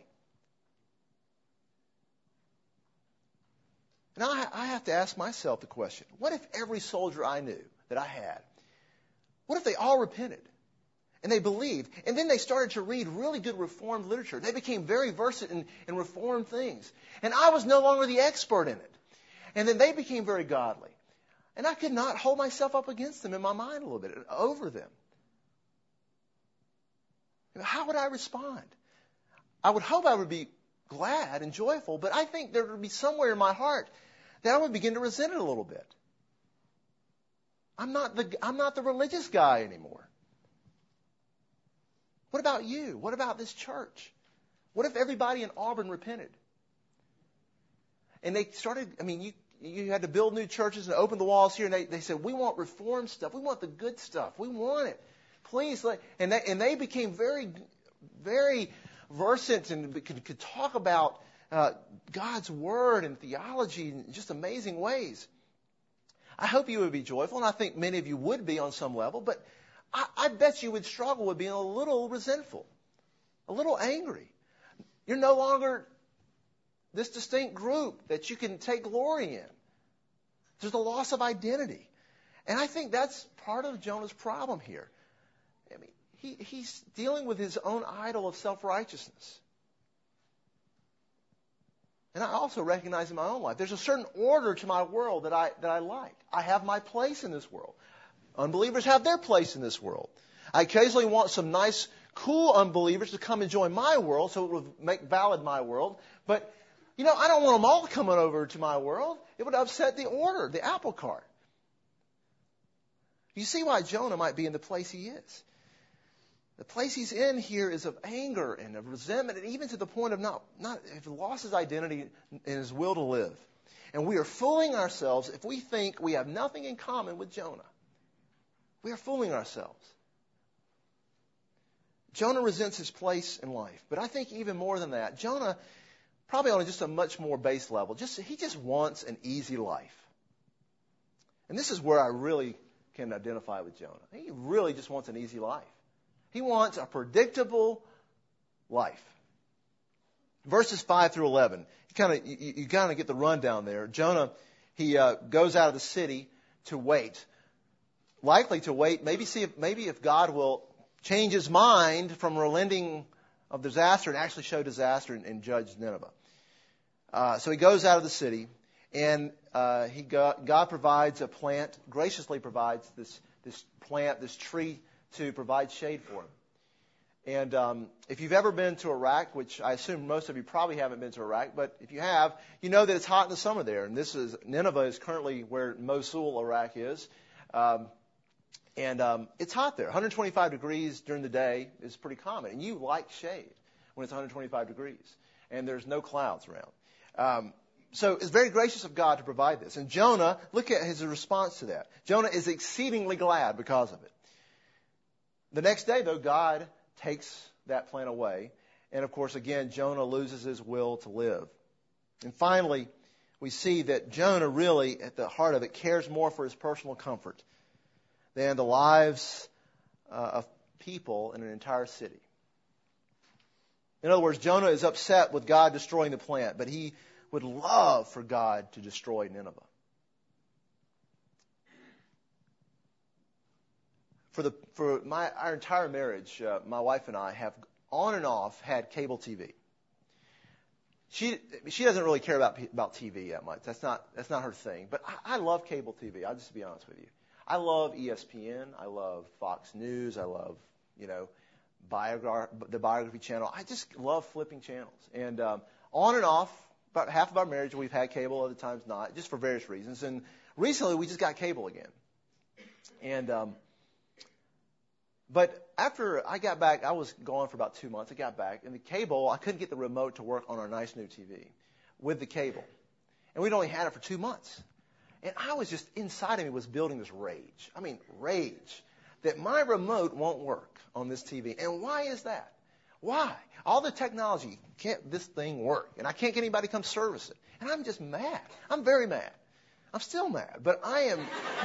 Now I have to ask myself the question, what if every soldier I knew that I had, what if they all repented and they believed and then they started to read really good Reformed literature? They became very versed in Reformed things. And I was no longer the expert in it. And then they became very godly. And I could not hold myself up against them in my mind a little bit, over them. How would I respond? I would hope I would be glad and joyful, but I think there would be somewhere in my heart that I would begin to resent it a little bit. I'm not the religious guy anymore. What about you? What about this church? What if everybody in Auburn repented? And they started, you had to build new churches and open the walls here, and they said, we want Reform stuff. We want the good stuff. We want it. Please. And they became very, very versant and could talk about God's Word and theology in just amazing ways. I hope you would be joyful, and I think many of you would be on some level, but I bet you would struggle with being a little resentful, a little angry. You're no longer this distinct group that you can take glory in. There's a loss of identity. And I think that's part of Jonah's problem here. He's dealing with his own idol of self-righteousness. And I also recognize in my own life, there's a certain order to my world that I like. I have my place in this world. Unbelievers have their place in this world. I occasionally want some nice, cool unbelievers to come and join my world so it would make valid my world. But, I don't want them all coming over to my world. It would upset the order, the apple cart. You see why Jonah might be in the place he is. The place he's in here is of anger and of resentment, and even to the point of if lost his identity and his will to live. And we are fooling ourselves if we think we have nothing in common with Jonah. We are fooling ourselves. Jonah resents his place in life. But I think even more than that, Jonah, probably on just a much more base level, he just wants an easy life. And this is where I really can identify with Jonah. He really just wants an easy life. He wants a predictable life. Verses 5 through 11, you kind of get the rundown there. Jonah, he goes out of the city to wait. Likely to wait, maybe if God will change his mind from relenting of disaster and actually show disaster and judge Nineveh. So he goes out of the city, and God provides a plant, graciously provides this plant, this tree, to provide shade for him. And if you've ever been to Iraq, which I assume most of you probably haven't been to Iraq, but if you have, you know that it's hot in the summer there. And Nineveh is currently where Mosul, Iraq is. And it's hot there. 125 degrees during the day is pretty common. And you like shade when it's 125 degrees. And there's no clouds around. So it's very gracious of God to provide this. And Jonah, look at his response to that. Jonah is exceedingly glad because of it. The next day, though, God takes that plant away. And, of course, again, Jonah loses his will to live. And finally, we see that Jonah really, at the heart of it, cares more for his personal comfort than the lives of people in an entire city. In other words, Jonah is upset with God destroying the plant, but he would love for God to destroy Nineveh. For our entire marriage, my wife and I have on and off had cable TV. She doesn't really care about TV that much. That's not her thing. But I love cable TV. I'll just be honest with you. I love ESPN. I love Fox News. I love the Biography channel. I just love flipping channels. And on and off, about half of our marriage we've had cable, other times not, just for various reasons. And recently we just got cable again. And but after I got back, I was gone for about 2 months. I got back, and the cable, I couldn't get the remote to work on our nice new TV with the cable. And we'd only had it for 2 months. And I was just, inside of me was building this rage. I mean, rage. That my remote won't work on this TV. And why is that? Why? All the technology, can't this thing work? And I can't get anybody to come service it. And I'm just mad. I'm very mad. I'm still mad. But I am...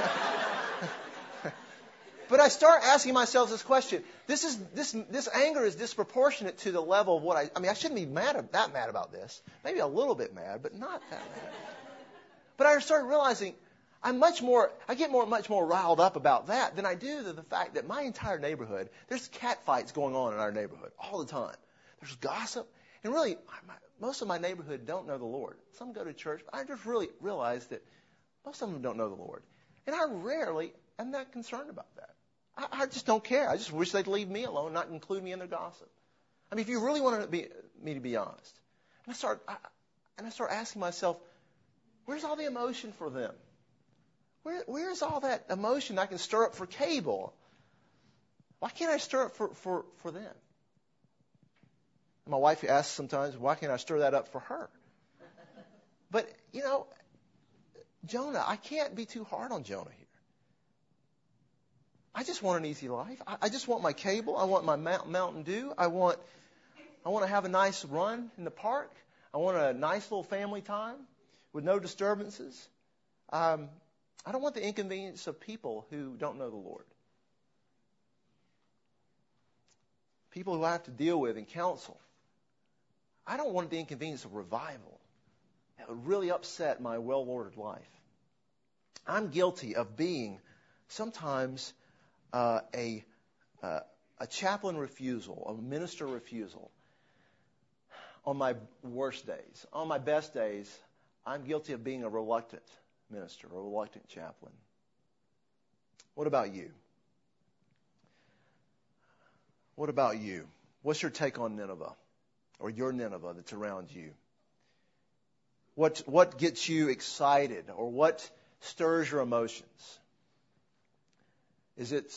But I start asking myself this question. This anger is disproportionate to the level of what I shouldn't be that mad about this. Maybe a little bit mad, but not that mad. But I started realizing I get much more riled up about that than I do to the fact that my entire neighborhood, there's cat fights going on in our neighborhood all the time. There's gossip. And really, most of my neighborhood don't know the Lord. Some go to church, but I just really realized that most of them don't know the Lord. And I rarely am that concerned about that. I just don't care. I just wish they'd leave me alone, not include me in their gossip. I mean, if you really want me to be honest. And I start asking myself, where's all the emotion for them? Where's all that emotion I can stir up for cable? Why can't I stir up for them? And my wife asks sometimes, why can't I stir that up for her? But, Jonah, I can't be too hard on Jonah here. I just want an easy life. I just want my cable. I want my Mountain Dew. I want to have a nice run in the park. I want a nice little family time with no disturbances. I don't want the inconvenience of people who don't know the Lord. People who I have to deal with and counsel. I don't want the inconvenience of revival. That would really upset my well-ordered life. I'm guilty of being sometimes a chaplain refusal, a minister refusal on my worst days. On my best days, I'm guilty of being a reluctant minister, a reluctant chaplain. What about you? What about you? What's your take on Nineveh, or your Nineveh that's around you? What gets you excited, or what stirs your emotions? Is it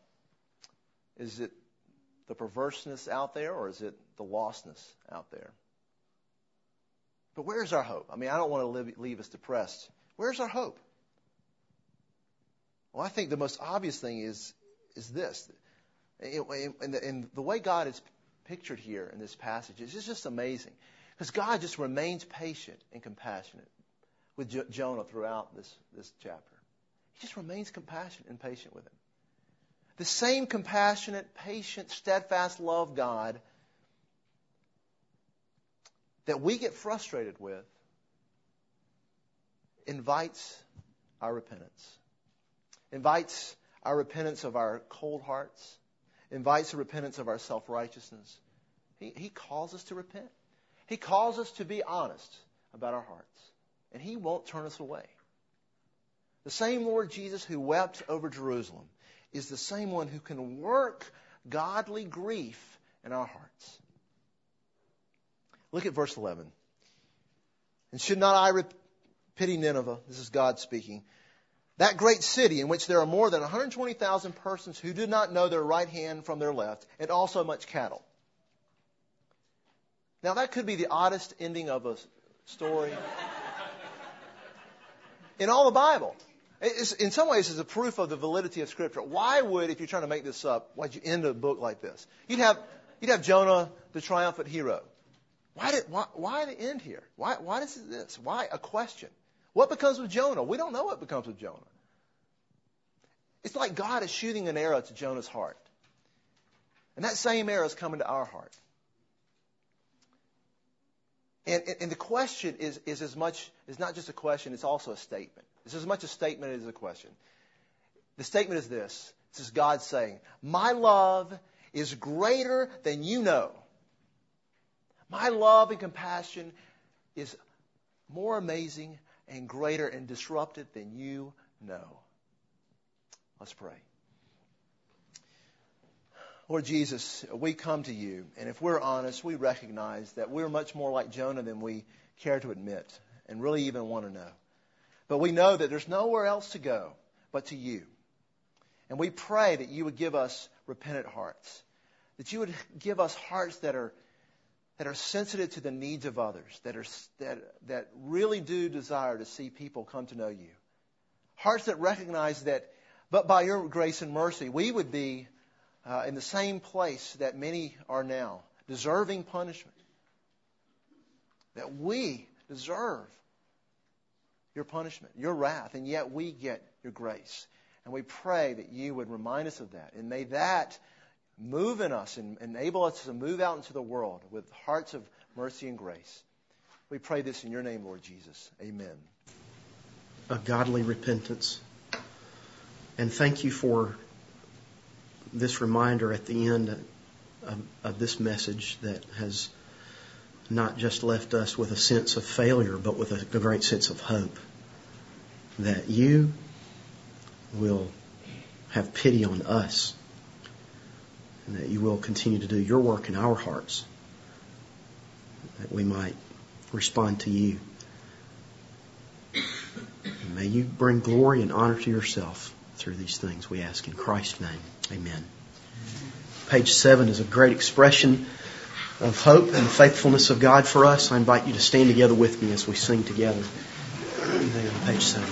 the perverseness out there, or is it the lostness out there? But where's our hope? I mean, I don't want to leave us depressed. Where's our hope? Well, I think the most obvious thing is this. And the way God is pictured here in this passage is just amazing. Because God just remains patient and compassionate with Jonah throughout this chapter. He just remains compassionate and patient with him. The same compassionate, patient, steadfast love God that we get frustrated with invites our repentance. Invites our repentance of our cold hearts. Invites the repentance of our self-righteousness. He calls us to repent. He calls us to be honest about our hearts. And He won't turn us away. The same Lord Jesus who wept over Jerusalem is the same one who can work godly grief in our hearts. Look at verse 11. And should not I pity Nineveh? This is God speaking. That great city in which there are more than 120,000 persons who do not know their right hand from their left, and also much cattle. Now that could be the oddest ending of a story in all the Bible. In some ways, it's a proof of the validity of Scripture. Why would, if you're trying to make this up, why'd you end a book like this? You'd have Jonah, the triumphant hero. Why the end here? Why this? Why a question? What becomes of Jonah? We don't know what becomes of Jonah. It's like God is shooting an arrow to Jonah's heart. And that same arrow is coming to our heart. And the question is not just a question, it's also a statement. It's as much a statement as a question. The statement is this. This is God saying, my love is greater than you know. My love and compassion is more amazing and greater and disruptive than you know. Let's pray. Lord Jesus, we come to you, and if we're honest, we recognize that we're much more like Jonah than we care to admit and really even want to know. But we know that there's nowhere else to go but to you. And we pray that you would give us repentant hearts, that you would give us hearts that are sensitive to the needs of others, that really do desire to see people come to know you. Hearts that recognize that, but by your grace and mercy, we would be in the same place that many are now, deserving punishment. That we deserve your punishment, your wrath, and yet we get your grace. And we pray that you would remind us of that. And may that move in us and enable us to move out into the world with hearts of mercy and grace. We pray this in your name, Lord Jesus. Amen. A godly repentance. And thank you for this reminder at the end of this message that has not just left us with a sense of failure, but with a great sense of hope. That you will have pity on us, and that you will continue to do your work in our hearts, that we might respond to you. And may you bring glory and honor to yourself through these things, we ask in Christ's name. Amen. Page 7 is a great expression of hope and the faithfulness of God for us. I invite you to stand together with me as we sing together. There on page 7.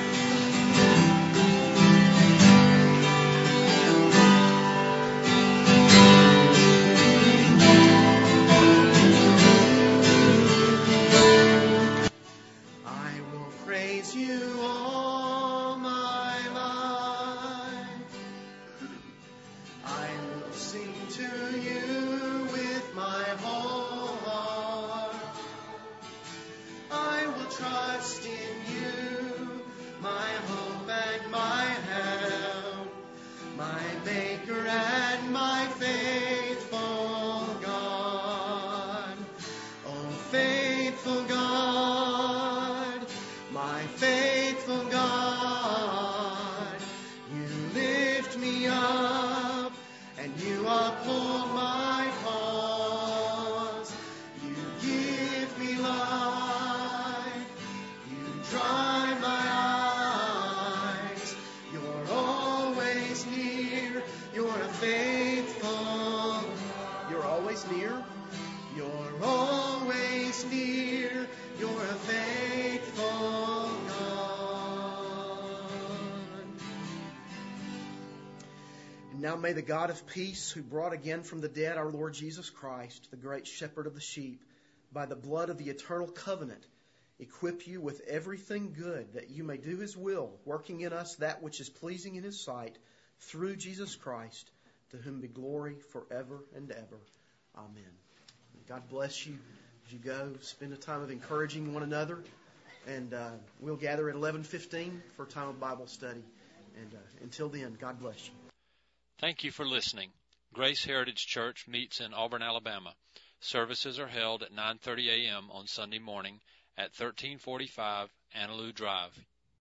Now may the God of peace, who brought again from the dead our Lord Jesus Christ, the great shepherd of the sheep, by the blood of the eternal covenant, equip you with everything good, that you may do His will, working in us that which is pleasing in His sight, through Jesus Christ, to whom be glory forever and ever. Amen. God bless you as you go. Spend a time of encouraging one another. And we'll gather at 11:15 for a time of Bible study. And until then, God bless you. Thank you for listening. Grace Heritage Church meets in Auburn, Alabama. Services are held at 9:30 a.m. on Sunday morning at 1345 Annaloo Drive,